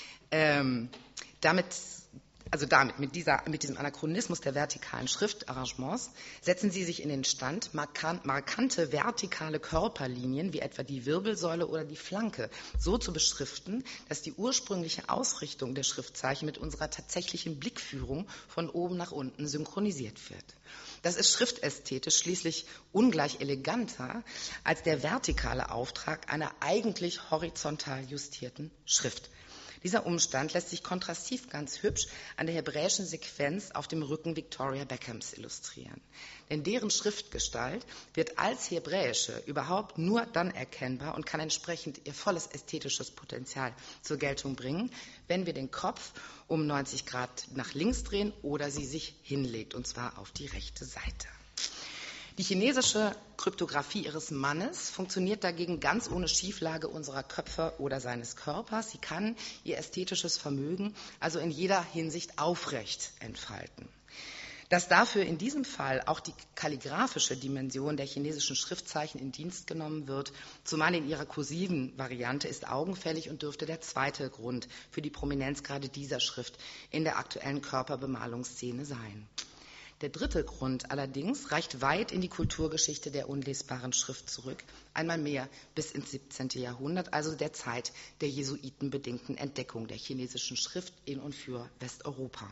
ähm, damit... Also damit, mit, dieser, mit diesem Anachronismus der vertikalen Schriftarrangements, setzen Sie sich in den Stand, markant, markante vertikale Körperlinien, wie etwa die Wirbelsäule oder die Flanke, so zu beschriften, dass die ursprüngliche Ausrichtung der Schriftzeichen mit unserer tatsächlichen Blickführung von oben nach unten synchronisiert wird. Das ist schriftästhetisch schließlich ungleich eleganter als der vertikale Auftrag einer eigentlich horizontal justierten Schrift. Dieser Umstand lässt sich kontrastiv ganz hübsch an der hebräischen Sequenz auf dem Rücken Victoria Beckhams illustrieren. Denn deren Schriftgestalt wird als hebräische überhaupt nur dann erkennbar und kann entsprechend ihr volles ästhetisches Potenzial zur Geltung bringen, wenn wir den Kopf um neunzig Grad nach links drehen oder sie sich hinlegt, und zwar auf die rechte Seite. Die chinesische Kryptographie ihres Mannes funktioniert dagegen ganz ohne Schieflage unserer Köpfe oder seines Körpers. Sie kann ihr ästhetisches Vermögen also in jeder Hinsicht aufrecht entfalten. Dass dafür in diesem Fall auch die kalligraphische Dimension der chinesischen Schriftzeichen in Dienst genommen wird, zumal in ihrer kursiven Variante, ist augenfällig und dürfte der zweite Grund für die Prominenz gerade dieser Schrift in der aktuellen Körperbemalungsszene sein. Der dritte Grund allerdings reicht weit in die Kulturgeschichte der unlesbaren Schrift zurück, einmal mehr bis ins siebzehnten Jahrhundert, also der Zeit der jesuitenbedingten Entdeckung der chinesischen Schrift in und für Westeuropa.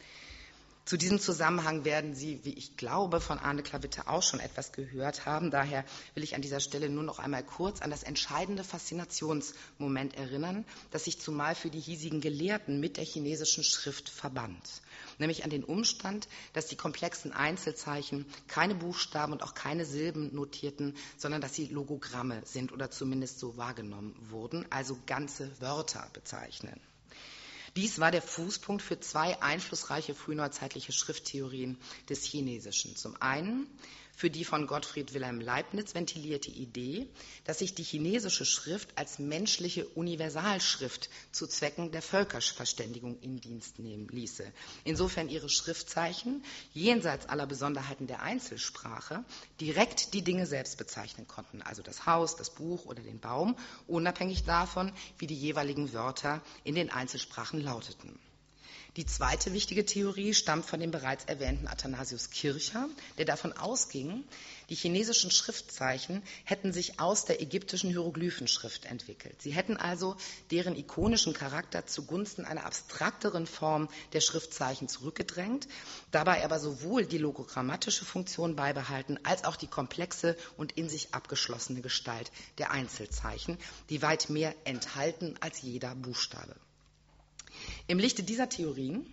Zu diesem Zusammenhang werden Sie, wie ich glaube, von Arne Klavitte auch schon etwas gehört haben. Daher will ich an dieser Stelle nur noch einmal kurz an das entscheidende Faszinationsmoment erinnern, das sich zumal für die hiesigen Gelehrten mit der chinesischen Schrift verband. Nämlich an den Umstand, dass die komplexen Einzelzeichen keine Buchstaben und auch keine Silben notierten, sondern dass sie Logogramme sind oder zumindest so wahrgenommen wurden, also ganze Wörter bezeichnen. Dies war der Fußpunkt für zwei einflussreiche frühneuzeitliche Schrifttheorien des Chinesischen. Zum einen für die von Gottfried Wilhelm Leibniz ventilierte Idee, dass sich die chinesische Schrift als menschliche Universalschrift zu Zwecken der Völkerverständigung in Dienst nehmen ließe. Insofern ihre Schriftzeichen jenseits aller Besonderheiten der Einzelsprache direkt die Dinge selbst bezeichnen konnten, also das Haus, das Buch oder den Baum, unabhängig davon, wie die jeweiligen Wörter in den Einzelsprachen lauteten. Die zweite wichtige Theorie stammt von dem bereits erwähnten Athanasius Kircher, der davon ausging, die chinesischen Schriftzeichen hätten sich aus der ägyptischen Hieroglyphenschrift entwickelt. Sie hätten also deren ikonischen Charakter zugunsten einer abstrakteren Form der Schriftzeichen zurückgedrängt, dabei aber sowohl die logogrammatische Funktion beibehalten, als auch die komplexe und in sich abgeschlossene Gestalt der Einzelzeichen, die weit mehr enthalten als jeder Buchstabe. Im Lichte dieser Theorien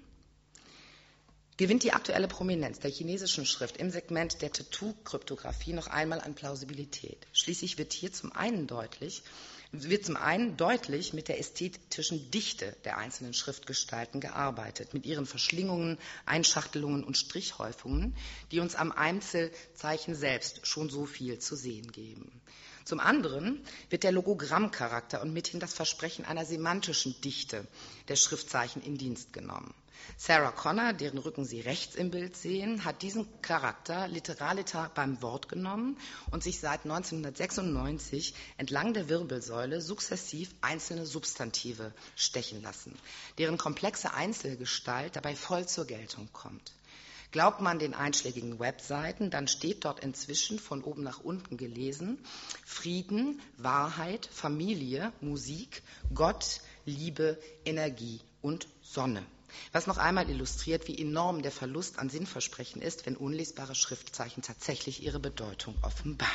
gewinnt die aktuelle Prominenz der chinesischen Schrift im Segment der Tattoo-Kryptographie noch einmal an Plausibilität. Schließlich wird hier zum einen deutlich, wird zum einen deutlich mit der ästhetischen Dichte der einzelnen Schriftgestalten gearbeitet, mit ihren Verschlingungen, Einschachtelungen und Strichhäufungen, die uns am Einzelzeichen selbst schon so viel zu sehen geben. Zum anderen wird der Logogrammcharakter und mithin das Versprechen einer semantischen Dichte der Schriftzeichen in Dienst genommen. Sarah Connor, deren Rücken Sie rechts im Bild sehen, hat diesen Charakter literaliter beim Wort genommen und sich seit neunzehnhundertsechsundneunzig entlang der Wirbelsäule sukzessiv einzelne Substantive stechen lassen, deren komplexe Einzelgestalt dabei voll zur Geltung kommt. Glaubt man den einschlägigen Webseiten, dann steht dort inzwischen von oben nach unten gelesen Frieden, Wahrheit, Familie, Musik, Gott, Liebe, Energie und Sonne. Was noch einmal illustriert, wie enorm der Verlust an Sinnversprechen ist, wenn unlesbare Schriftzeichen tatsächlich ihre Bedeutung offenbaren.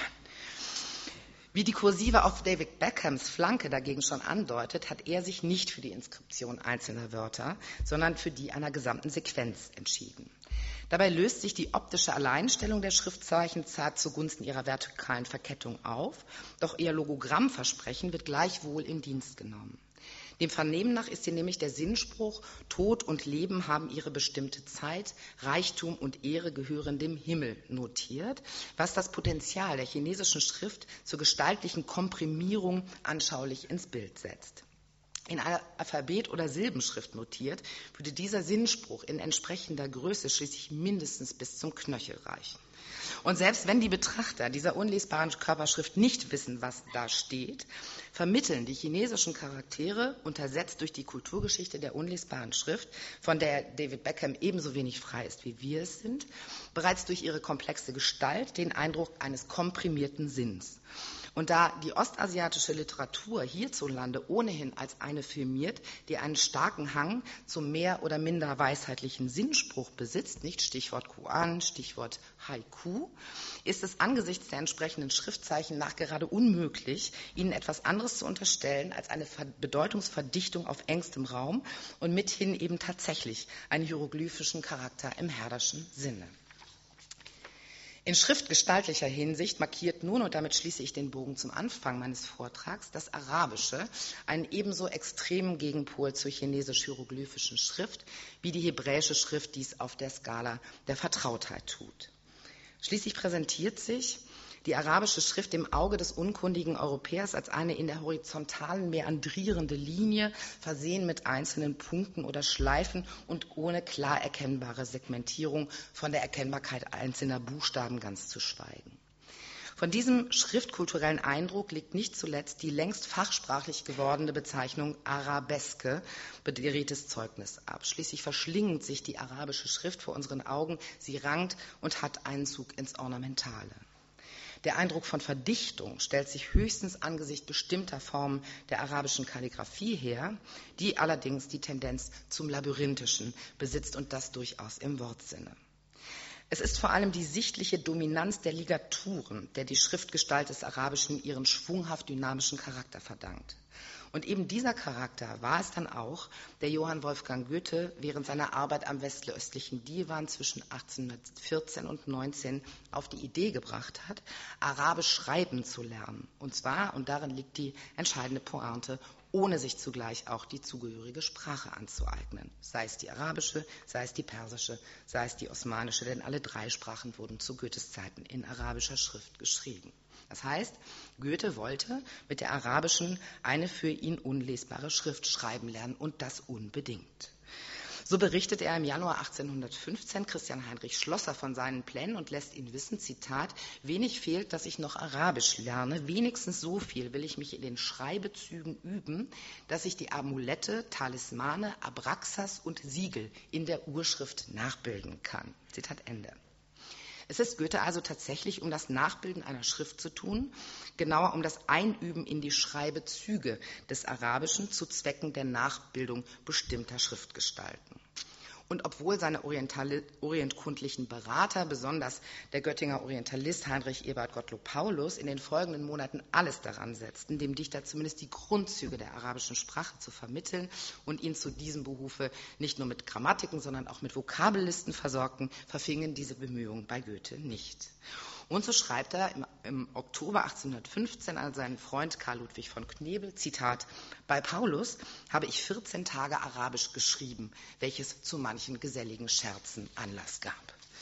Wie die Kursive auf David Beckhams Flanke dagegen schon andeutet, hat er sich nicht für die Inskription einzelner Wörter, sondern für die einer gesamten Sequenz entschieden. Dabei löst sich die optische Alleinstellung der Schriftzeichen zart zugunsten ihrer vertikalen Verkettung auf, doch ihr Logogrammversprechen wird gleichwohl in Dienst genommen. Dem Vernehmen nach ist hier nämlich der Sinnspruch, Tod und Leben haben ihre bestimmte Zeit, Reichtum und Ehre gehören dem Himmel notiert, was das Potenzial der chinesischen Schrift zur gestaltlichen Komprimierung anschaulich ins Bild setzt. In einer Alphabet- oder Silbenschrift notiert, würde dieser Sinnspruch in entsprechender Größe schließlich mindestens bis zum Knöchel reichen. Und selbst wenn die Betrachter dieser unlesbaren Körperschrift nicht wissen, was da steht, vermitteln die chinesischen Charaktere, untersetzt durch die Kulturgeschichte der unlesbaren Schrift, von der David Beckham ebenso wenig frei ist, wie wir es sind, bereits durch ihre komplexe Gestalt den Eindruck eines komprimierten Sinns. Und da die ostasiatische Literatur hierzulande ohnehin als eine firmiert, die einen starken Hang zum mehr oder minder weisheitlichen Sinnspruch besitzt, nicht Stichwort Koan, Stichwort Haiku, ist es angesichts der entsprechenden Schriftzeichen nachgerade unmöglich, ihnen etwas anderes zu unterstellen als eine Bedeutungsverdichtung auf engstem Raum und mithin eben tatsächlich einen hieroglyphischen Charakter im Herderschen Sinne. In schriftgestaltlicher Hinsicht markiert nun, und damit schließe ich den Bogen zum Anfang meines Vortrags, das Arabische einen ebenso extremen Gegenpol zur chinesisch-hieroglyphischen Schrift, wie die hebräische Schrift dies auf der Skala der Vertrautheit tut. Schließlich präsentiert sich die arabische Schrift dem Auge des unkundigen Europäers als eine in der horizontalen meandrierende Linie, versehen mit einzelnen Punkten oder Schleifen und ohne klar erkennbare Segmentierung, von der Erkennbarkeit einzelner Buchstaben ganz zu schweigen. Von diesem schriftkulturellen Eindruck liegt nicht zuletzt die längst fachsprachlich gewordene Bezeichnung Arabeske beredtes Zeugnis ab. Schließlich verschlingend sich die arabische Schrift vor unseren Augen, sie rankt und hat Einzug ins Ornamentale. Der Eindruck von Verdichtung stellt sich höchstens angesichts bestimmter Formen der arabischen Kalligraphie her, die allerdings die Tendenz zum Labyrinthischen besitzt und das durchaus im Wortsinne. Es ist vor allem die sichtliche Dominanz der Ligaturen, der die Schriftgestalt des Arabischen ihren schwunghaft dynamischen Charakter verdankt. Und eben dieser Charakter war es dann auch, der Johann Wolfgang Goethe während seiner Arbeit am westöstlichen Divan zwischen achtzehnhundertvierzehn und neunzehn auf die Idee gebracht hat, Arabisch schreiben zu lernen. Und zwar, und darin liegt die entscheidende Pointe, ohne sich zugleich auch die zugehörige Sprache anzueignen. Sei es die arabische, sei es die persische, sei es die osmanische, denn alle drei Sprachen wurden zu Goethes Zeiten in arabischer Schrift geschrieben. Das heißt, Goethe wollte mit der arabischen eine für ihn unlesbare Schrift schreiben lernen und das unbedingt. So berichtet er im Januar achtzehnhundertfünfzehn Christian Heinrich Schlosser von seinen Plänen und lässt ihn wissen, Zitat, wenig fehlt, dass ich noch Arabisch lerne, wenigstens so viel will ich mich in den Schreibezügen üben, dass ich die Amulette, Talismane, Abraxas und Siegel in der Urschrift nachbilden kann. Zitat Ende. Es ist Goethe also tatsächlich um das Nachbilden einer Schrift zu tun, genauer um das Einüben in die Schreibezüge des Arabischen zu Zwecken der Nachbildung bestimmter Schriftgestalten. Und obwohl seine orientkundlichen Berater, besonders der Göttinger Orientalist Heinrich Eberhard Gottlob Paulus, in den folgenden Monaten alles daran setzten, dem Dichter zumindest die Grundzüge der arabischen Sprache zu vermitteln und ihn zu diesem Behufe nicht nur mit Grammatiken, sondern auch mit Vokabellisten versorgten, verfingen diese Bemühungen bei Goethe nicht. Und so schreibt er im, im Oktober achtzehnhundertfünfzehn an seinen Freund Karl Ludwig von Knebel, Zitat, bei Paulus habe ich vierzehn Tage Arabisch geschrieben, welches zu manchen geselligen Scherzen Anlass gab.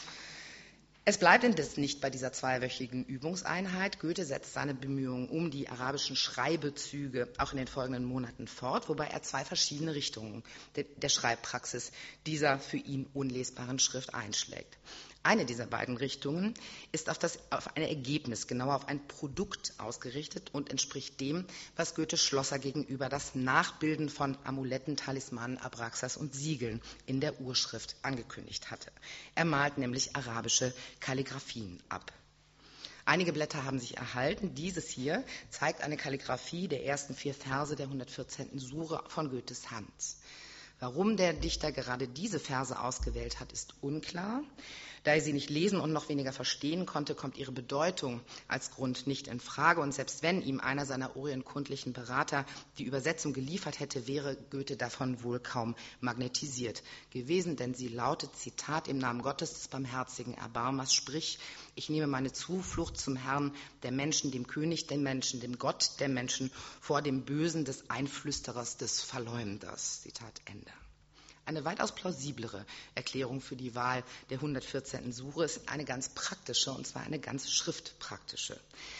Es bleibt indes nicht bei dieser zweiwöchigen Übungseinheit. Goethe setzt seine Bemühungen um die arabischen Schreibezüge auch in den folgenden Monaten fort, wobei er zwei verschiedene Richtungen der, der Schreibpraxis dieser für ihn unlesbaren Schrift einschlägt. Eine dieser beiden Richtungen ist auf, das, auf ein Ergebnis, genauer auf ein Produkt ausgerichtet und entspricht dem, was Goethe Schlosser gegenüber das Nachbilden von Amuletten, Talismanen, Abraxas und Siegeln in der Urschrift angekündigt hatte. Er malt nämlich arabische Kalligraphien ab. Einige Blätter haben sich erhalten. Dieses hier zeigt eine Kalligraphie der ersten vier Verse der hundertvierzehnten Sure von Goethes Hand. Warum der Dichter gerade diese Verse ausgewählt hat, ist unklar. Da er sie nicht lesen und noch weniger verstehen konnte, kommt ihre Bedeutung als Grund nicht in Frage. Und selbst wenn ihm einer seiner orientkundlichen Berater die Übersetzung geliefert hätte, wäre Goethe davon wohl kaum magnetisiert gewesen. Denn sie lautet, Zitat, im Namen Gottes des barmherzigen Erbarmers, sprich, ich nehme meine Zuflucht zum Herrn der Menschen, dem König der Menschen, dem Gott der Menschen, vor dem Bösen des Einflüsterers, des Verleumders. Zitat Ende. Eine weitaus plausiblere Erklärung für die Wahl der hundertvierzehnten Sure ist eine ganz praktische, und zwar eine ganz schriftpraktische.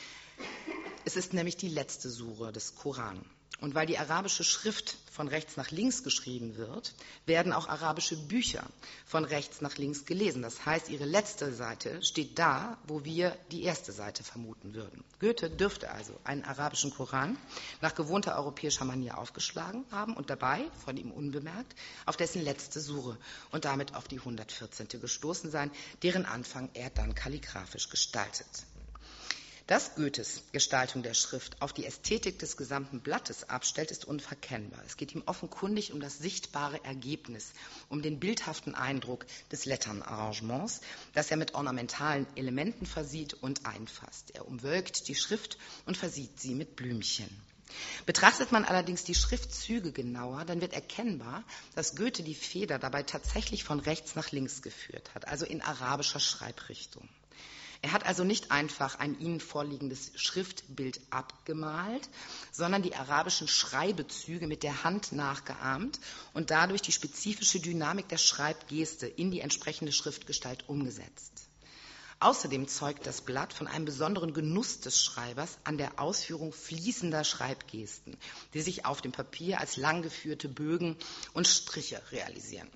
Es ist nämlich die letzte Sure des Koran. Und weil die arabische Schrift von rechts nach links geschrieben wird, werden auch arabische Bücher von rechts nach links gelesen. Das heißt, ihre letzte Seite steht da, wo wir die erste Seite vermuten würden. Goethe dürfte also einen arabischen Koran nach gewohnter europäischer Manier aufgeschlagen haben und dabei, von ihm unbemerkt, auf dessen letzte Sure und damit auf die hundertvierzehnte gestoßen sein, deren Anfang er dann kalligraphisch gestaltet. Dass Goethes Gestaltung der Schrift auf die Ästhetik des gesamten Blattes abstellt, ist unverkennbar. Es geht ihm offenkundig um das sichtbare Ergebnis, um den bildhaften Eindruck des Letternarrangements, das er mit ornamentalen Elementen versieht und einfasst. Er umwölkt die Schrift und versieht sie mit Blümchen. Betrachtet man allerdings die Schriftzüge genauer, dann wird erkennbar, dass Goethe die Feder dabei tatsächlich von rechts nach links geführt hat, also in arabischer Schreibrichtung. Er hat also nicht einfach ein ihnen vorliegendes Schriftbild abgemalt, sondern die arabischen Schreibezüge mit der Hand nachgeahmt und dadurch die spezifische Dynamik der Schreibgeste in die entsprechende Schriftgestalt umgesetzt. Außerdem zeugt das Blatt von einem besonderen Genuss des Schreibers an der Ausführung fließender Schreibgesten, die sich auf dem Papier als langgeführte Bögen und Striche realisieren.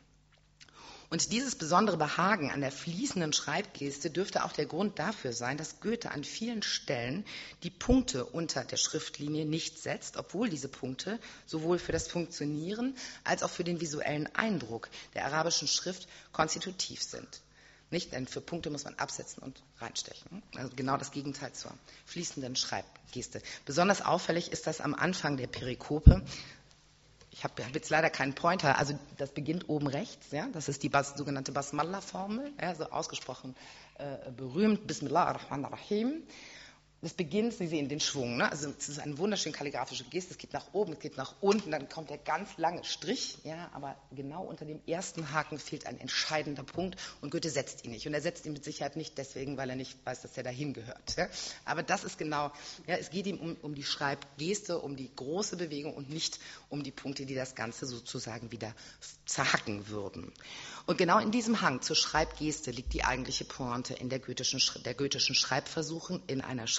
Und dieses besondere Behagen an der fließenden Schreibgeste dürfte auch der Grund dafür sein, dass Goethe an vielen Stellen die Punkte unter der Schriftlinie nicht setzt, obwohl diese Punkte sowohl für das Funktionieren als auch für den visuellen Eindruck der arabischen Schrift konstitutiv sind. Nicht, denn für Punkte muss man absetzen und reinstechen. Also genau das Gegenteil zur fließenden Schreibgeste. Besonders auffällig ist das am Anfang der Perikope. Ich habe hab jetzt leider keinen Pointer, also das beginnt oben rechts, ja, das ist die Bas, sogenannte Basmallah-Formel, ja, so ausgesprochen äh, berühmt, Bismillah ar-Rahman ar-Rahim. Das beginnt, Sie sehen den Schwung, ne? Also es ist eine wunderschön kalligraphische Geste, es geht nach oben, es geht nach unten, dann kommt der ganz lange Strich, ja, aber genau unter dem ersten Haken fehlt ein entscheidender Punkt und Goethe setzt ihn nicht. Und er setzt ihn mit Sicherheit nicht deswegen, weil er nicht weiß, dass er dahin gehört. Ja? Aber das ist genau, ja, es geht ihm um, um die Schreibgeste, um die große Bewegung und nicht um die Punkte, die das Ganze sozusagen wieder zerhacken würden. Und genau in diesem Hang zur Schreibgeste liegt die eigentliche Pointe in der goethischen, der goethischen Schreibversuchen in einer Schrift,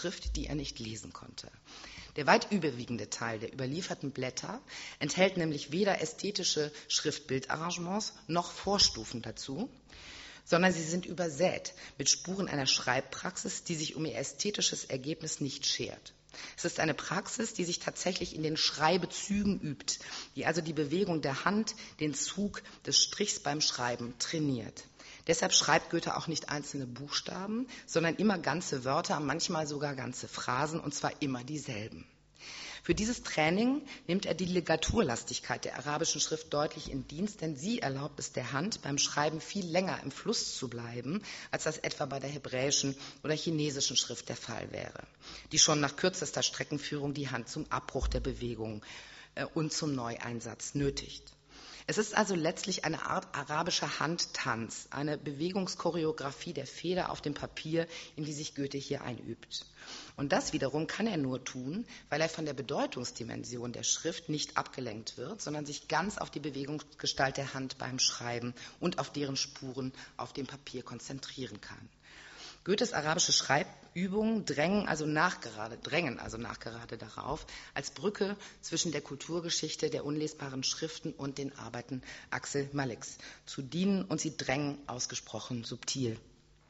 Schrift, die er nicht lesen konnte. Der weit überwiegende Teil der überlieferten Blätter enthält nämlich weder ästhetische Schriftbildarrangements noch Vorstufen dazu, sondern sie sind übersät mit Spuren einer Schreibpraxis, die sich um ihr ästhetisches Ergebnis nicht schert. Es ist eine Praxis, die sich tatsächlich in den Schreibezügen übt, die also die Bewegung der Hand, den Zug des Strichs beim Schreiben trainiert. Deshalb schreibt Goethe auch nicht einzelne Buchstaben, sondern immer ganze Wörter, manchmal sogar ganze Phrasen, und zwar immer dieselben. Für dieses Training nimmt er die Legaturlastigkeit der arabischen Schrift deutlich in Dienst, denn sie erlaubt es der Hand, beim Schreiben viel länger im Fluss zu bleiben, als das etwa bei der hebräischen oder chinesischen Schrift der Fall wäre, die schon nach kürzester Streckenführung die Hand zum Abbruch der Bewegung äh, und zum Neueinsatz nötigt. Es ist also letztlich eine Art arabischer Handtanz, eine Bewegungschoreografie der Feder auf dem Papier, in die sich Goethe hier einübt. Und das wiederum kann er nur tun, weil er von der Bedeutungsdimension der Schrift nicht abgelenkt wird, sondern sich ganz auf die Bewegungsgestalt der Hand beim Schreiben und auf deren Spuren auf dem Papier konzentrieren kann. Goethes arabische Schreibübungen drängen also nachgerade, drängen also nachgerade darauf, als Brücke zwischen der Kulturgeschichte der unlesbaren Schriften und den Arbeiten Axel Maliks zu dienen, und sie drängen ausgesprochen subtil.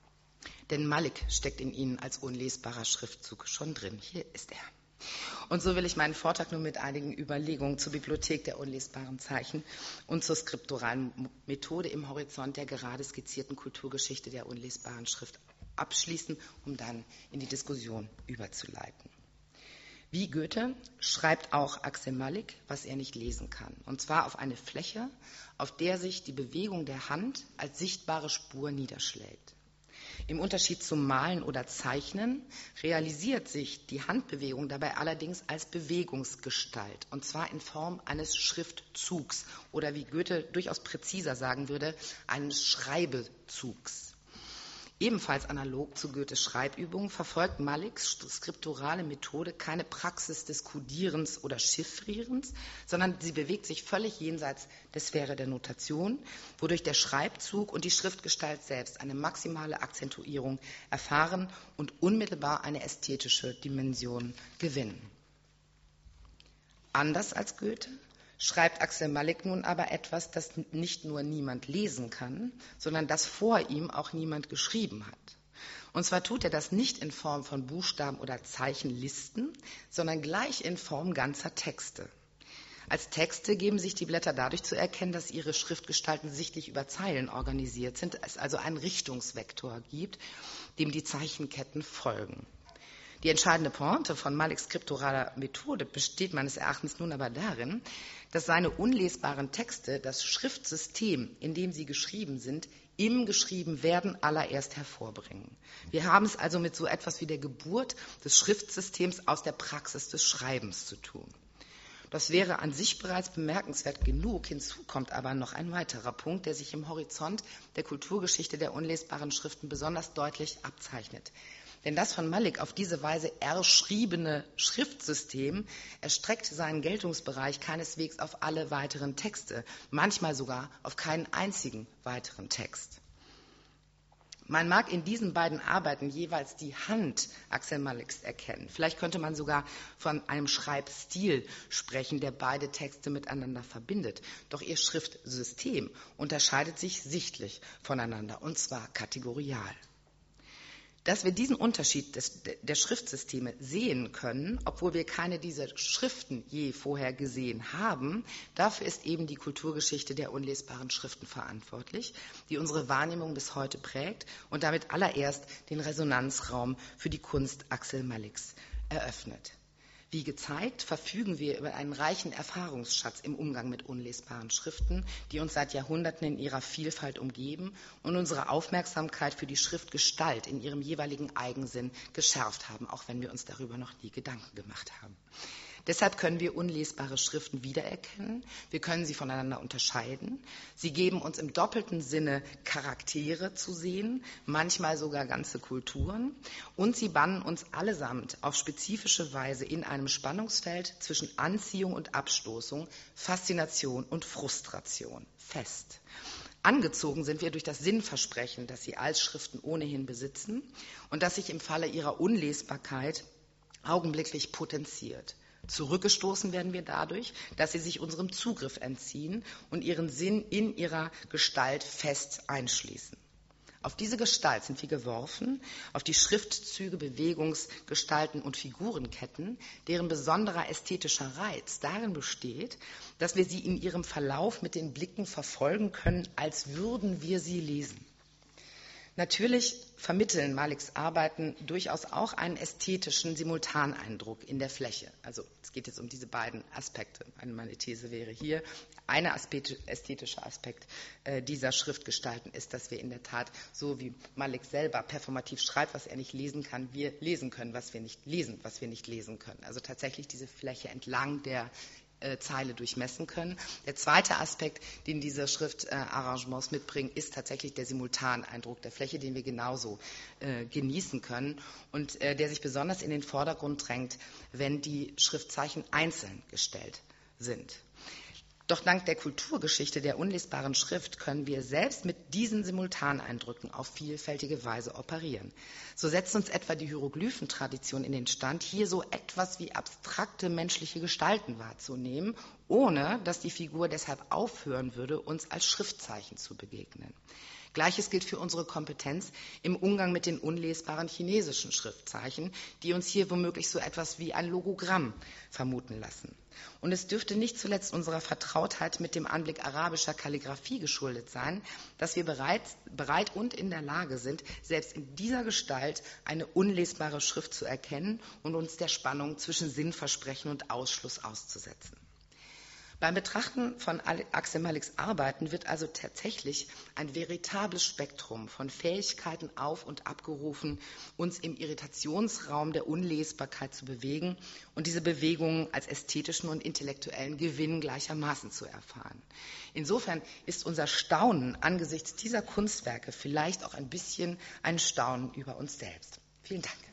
Denn Malik steckt in ihnen als unlesbarer Schriftzug schon drin. Hier ist er. Und so will ich meinen Vortrag nun mit einigen Überlegungen zur Bibliothek der unlesbaren Zeichen und zur skripturalen Methode im Horizont der gerade skizzierten Kulturgeschichte der unlesbaren Schrift abschließen, um dann in die Diskussion überzuleiten. Wie Goethe schreibt auch Axel Malik, was er nicht lesen kann. Und zwar auf eine Fläche, auf der sich die Bewegung der Hand als sichtbare Spur niederschlägt. Im Unterschied zum Malen oder Zeichnen realisiert sich die Handbewegung dabei allerdings als Bewegungsgestalt, und zwar in Form eines Schriftzugs oder, wie Goethe durchaus präziser sagen würde, eines Schreibezugs. Ebenfalls analog zu Goethes Schreibübungen verfolgt Maliks skripturale Methode keine Praxis des Kodierens oder Chiffrierens, sondern sie bewegt sich völlig jenseits der Sphäre der Notation, wodurch der Schreibzug und die Schriftgestalt selbst eine maximale Akzentuierung erfahren und unmittelbar eine ästhetische Dimension gewinnen. Anders als Goethe schreibt Axel Malik nun aber etwas, das nicht nur niemand lesen kann, sondern das vor ihm auch niemand geschrieben hat. Und zwar tut er das nicht in Form von Buchstaben oder Zeichenlisten, sondern gleich in Form ganzer Texte. Als Texte geben sich die Blätter dadurch zu erkennen, dass ihre Schriftgestalten sichtlich über Zeilen organisiert sind, es also einen Richtungsvektor gibt, dem die Zeichenketten folgen. Die entscheidende Pointe von Maliks skripturaler Methode besteht meines Erachtens nun aber darin, dass seine unlesbaren Texte das Schriftsystem, in dem sie geschrieben sind, im Geschriebenwerden allererst hervorbringen. Wir haben es also mit so etwas wie der Geburt des Schriftsystems aus der Praxis des Schreibens zu tun. Das wäre an sich bereits bemerkenswert genug. Hinzu kommt aber noch ein weiterer Punkt, der sich im Horizont der Kulturgeschichte der unlesbaren Schriften besonders deutlich abzeichnet. Denn das von Malik auf diese Weise erschriebene Schriftsystem erstreckt seinen Geltungsbereich keineswegs auf alle weiteren Texte, manchmal sogar auf keinen einzigen weiteren Text. Man mag in diesen beiden Arbeiten jeweils die Hand Axel Maliks erkennen. Vielleicht könnte man sogar von einem Schreibstil sprechen, der beide Texte miteinander verbindet. Doch ihr Schriftsystem unterscheidet sich sichtlich voneinander, und zwar kategorial. Dass wir diesen Unterschied des, der Schriftsysteme sehen können, obwohl wir keine dieser Schriften je vorher gesehen haben, dafür ist eben die Kulturgeschichte der unlesbaren Schriften verantwortlich, die unsere Wahrnehmung bis heute prägt und damit allererst den Resonanzraum für die Kunst Axel Maliks eröffnet. Wie gezeigt, verfügen wir über einen reichen Erfahrungsschatz im Umgang mit unlesbaren Schriften, die uns seit Jahrhunderten in ihrer Vielfalt umgeben und unsere Aufmerksamkeit für die Schriftgestalt in ihrem jeweiligen Eigensinn geschärft haben, auch wenn wir uns darüber noch nie Gedanken gemacht haben. Deshalb können wir unlesbare Schriften wiedererkennen, wir können sie voneinander unterscheiden. Sie geben uns im doppelten Sinne Charaktere zu sehen, manchmal sogar ganze Kulturen, und sie bannen uns allesamt auf spezifische Weise in einem Spannungsfeld zwischen Anziehung und Abstoßung, Faszination und Frustration fest. Angezogen sind wir durch das Sinnversprechen, das sie als Schriften ohnehin besitzen und das sich im Falle ihrer Unlesbarkeit augenblicklich potenziert. Zurückgestoßen werden wir dadurch, dass sie sich unserem Zugriff entziehen und ihren Sinn in ihrer Gestalt fest einschließen. Auf diese Gestalt sind wir geworfen, auf die Schriftzüge, Bewegungsgestalten und Figurenketten, deren besonderer ästhetischer Reiz darin besteht, dass wir sie in ihrem Verlauf mit den Blicken verfolgen können, als würden wir sie lesen. Natürlich vermitteln Maliks Arbeiten durchaus auch einen ästhetischen Simultaneindruck in der Fläche. Also es geht jetzt um diese beiden Aspekte. Meine These wäre hier, ein ästhetischer Aspekt äh, dieser Schriftgestalten ist, dass wir in der Tat, so wie Malik selber performativ schreibt, was er nicht lesen kann, wir lesen können, was wir nicht lesen, was wir nicht lesen können. Also tatsächlich diese Fläche entlang der Zeile durchmessen können. Der zweite Aspekt, den diese Schriftarrangements mitbringen, ist tatsächlich der Simultaneindruck der Fläche, den wir genauso äh, genießen können und äh, der sich besonders in den Vordergrund drängt, wenn die Schriftzeichen einzeln gestellt sind. Doch dank der Kulturgeschichte der unlesbaren Schrift können wir selbst mit diesen Simultaneindrücken auf vielfältige Weise operieren. So setzt uns etwa die Hieroglyphentradition in den Stand, hier so etwas wie abstrakte menschliche Gestalten wahrzunehmen, ohne dass die Figur deshalb aufhören würde, uns als Schriftzeichen zu begegnen. Gleiches gilt für unsere Kompetenz im Umgang mit den unlesbaren chinesischen Schriftzeichen, die uns hier womöglich so etwas wie ein Logogramm vermuten lassen. Und es dürfte nicht zuletzt unserer Vertrautheit mit dem Anblick arabischer Kalligraphie geschuldet sein, dass wir bereit, bereit und in der Lage sind, selbst in dieser Gestalt eine unlesbare Schrift zu erkennen und uns der Spannung zwischen Sinnversprechen und Ausschluss auszusetzen. Beim Betrachten von Axel Maliks Arbeiten wird also tatsächlich ein veritables Spektrum von Fähigkeiten auf- und abgerufen, uns im Irritationsraum der Unlesbarkeit zu bewegen und diese Bewegungen als ästhetischen und intellektuellen Gewinn gleichermaßen zu erfahren. Insofern ist unser Staunen angesichts dieser Kunstwerke vielleicht auch ein bisschen ein Staunen über uns selbst. Vielen Dank.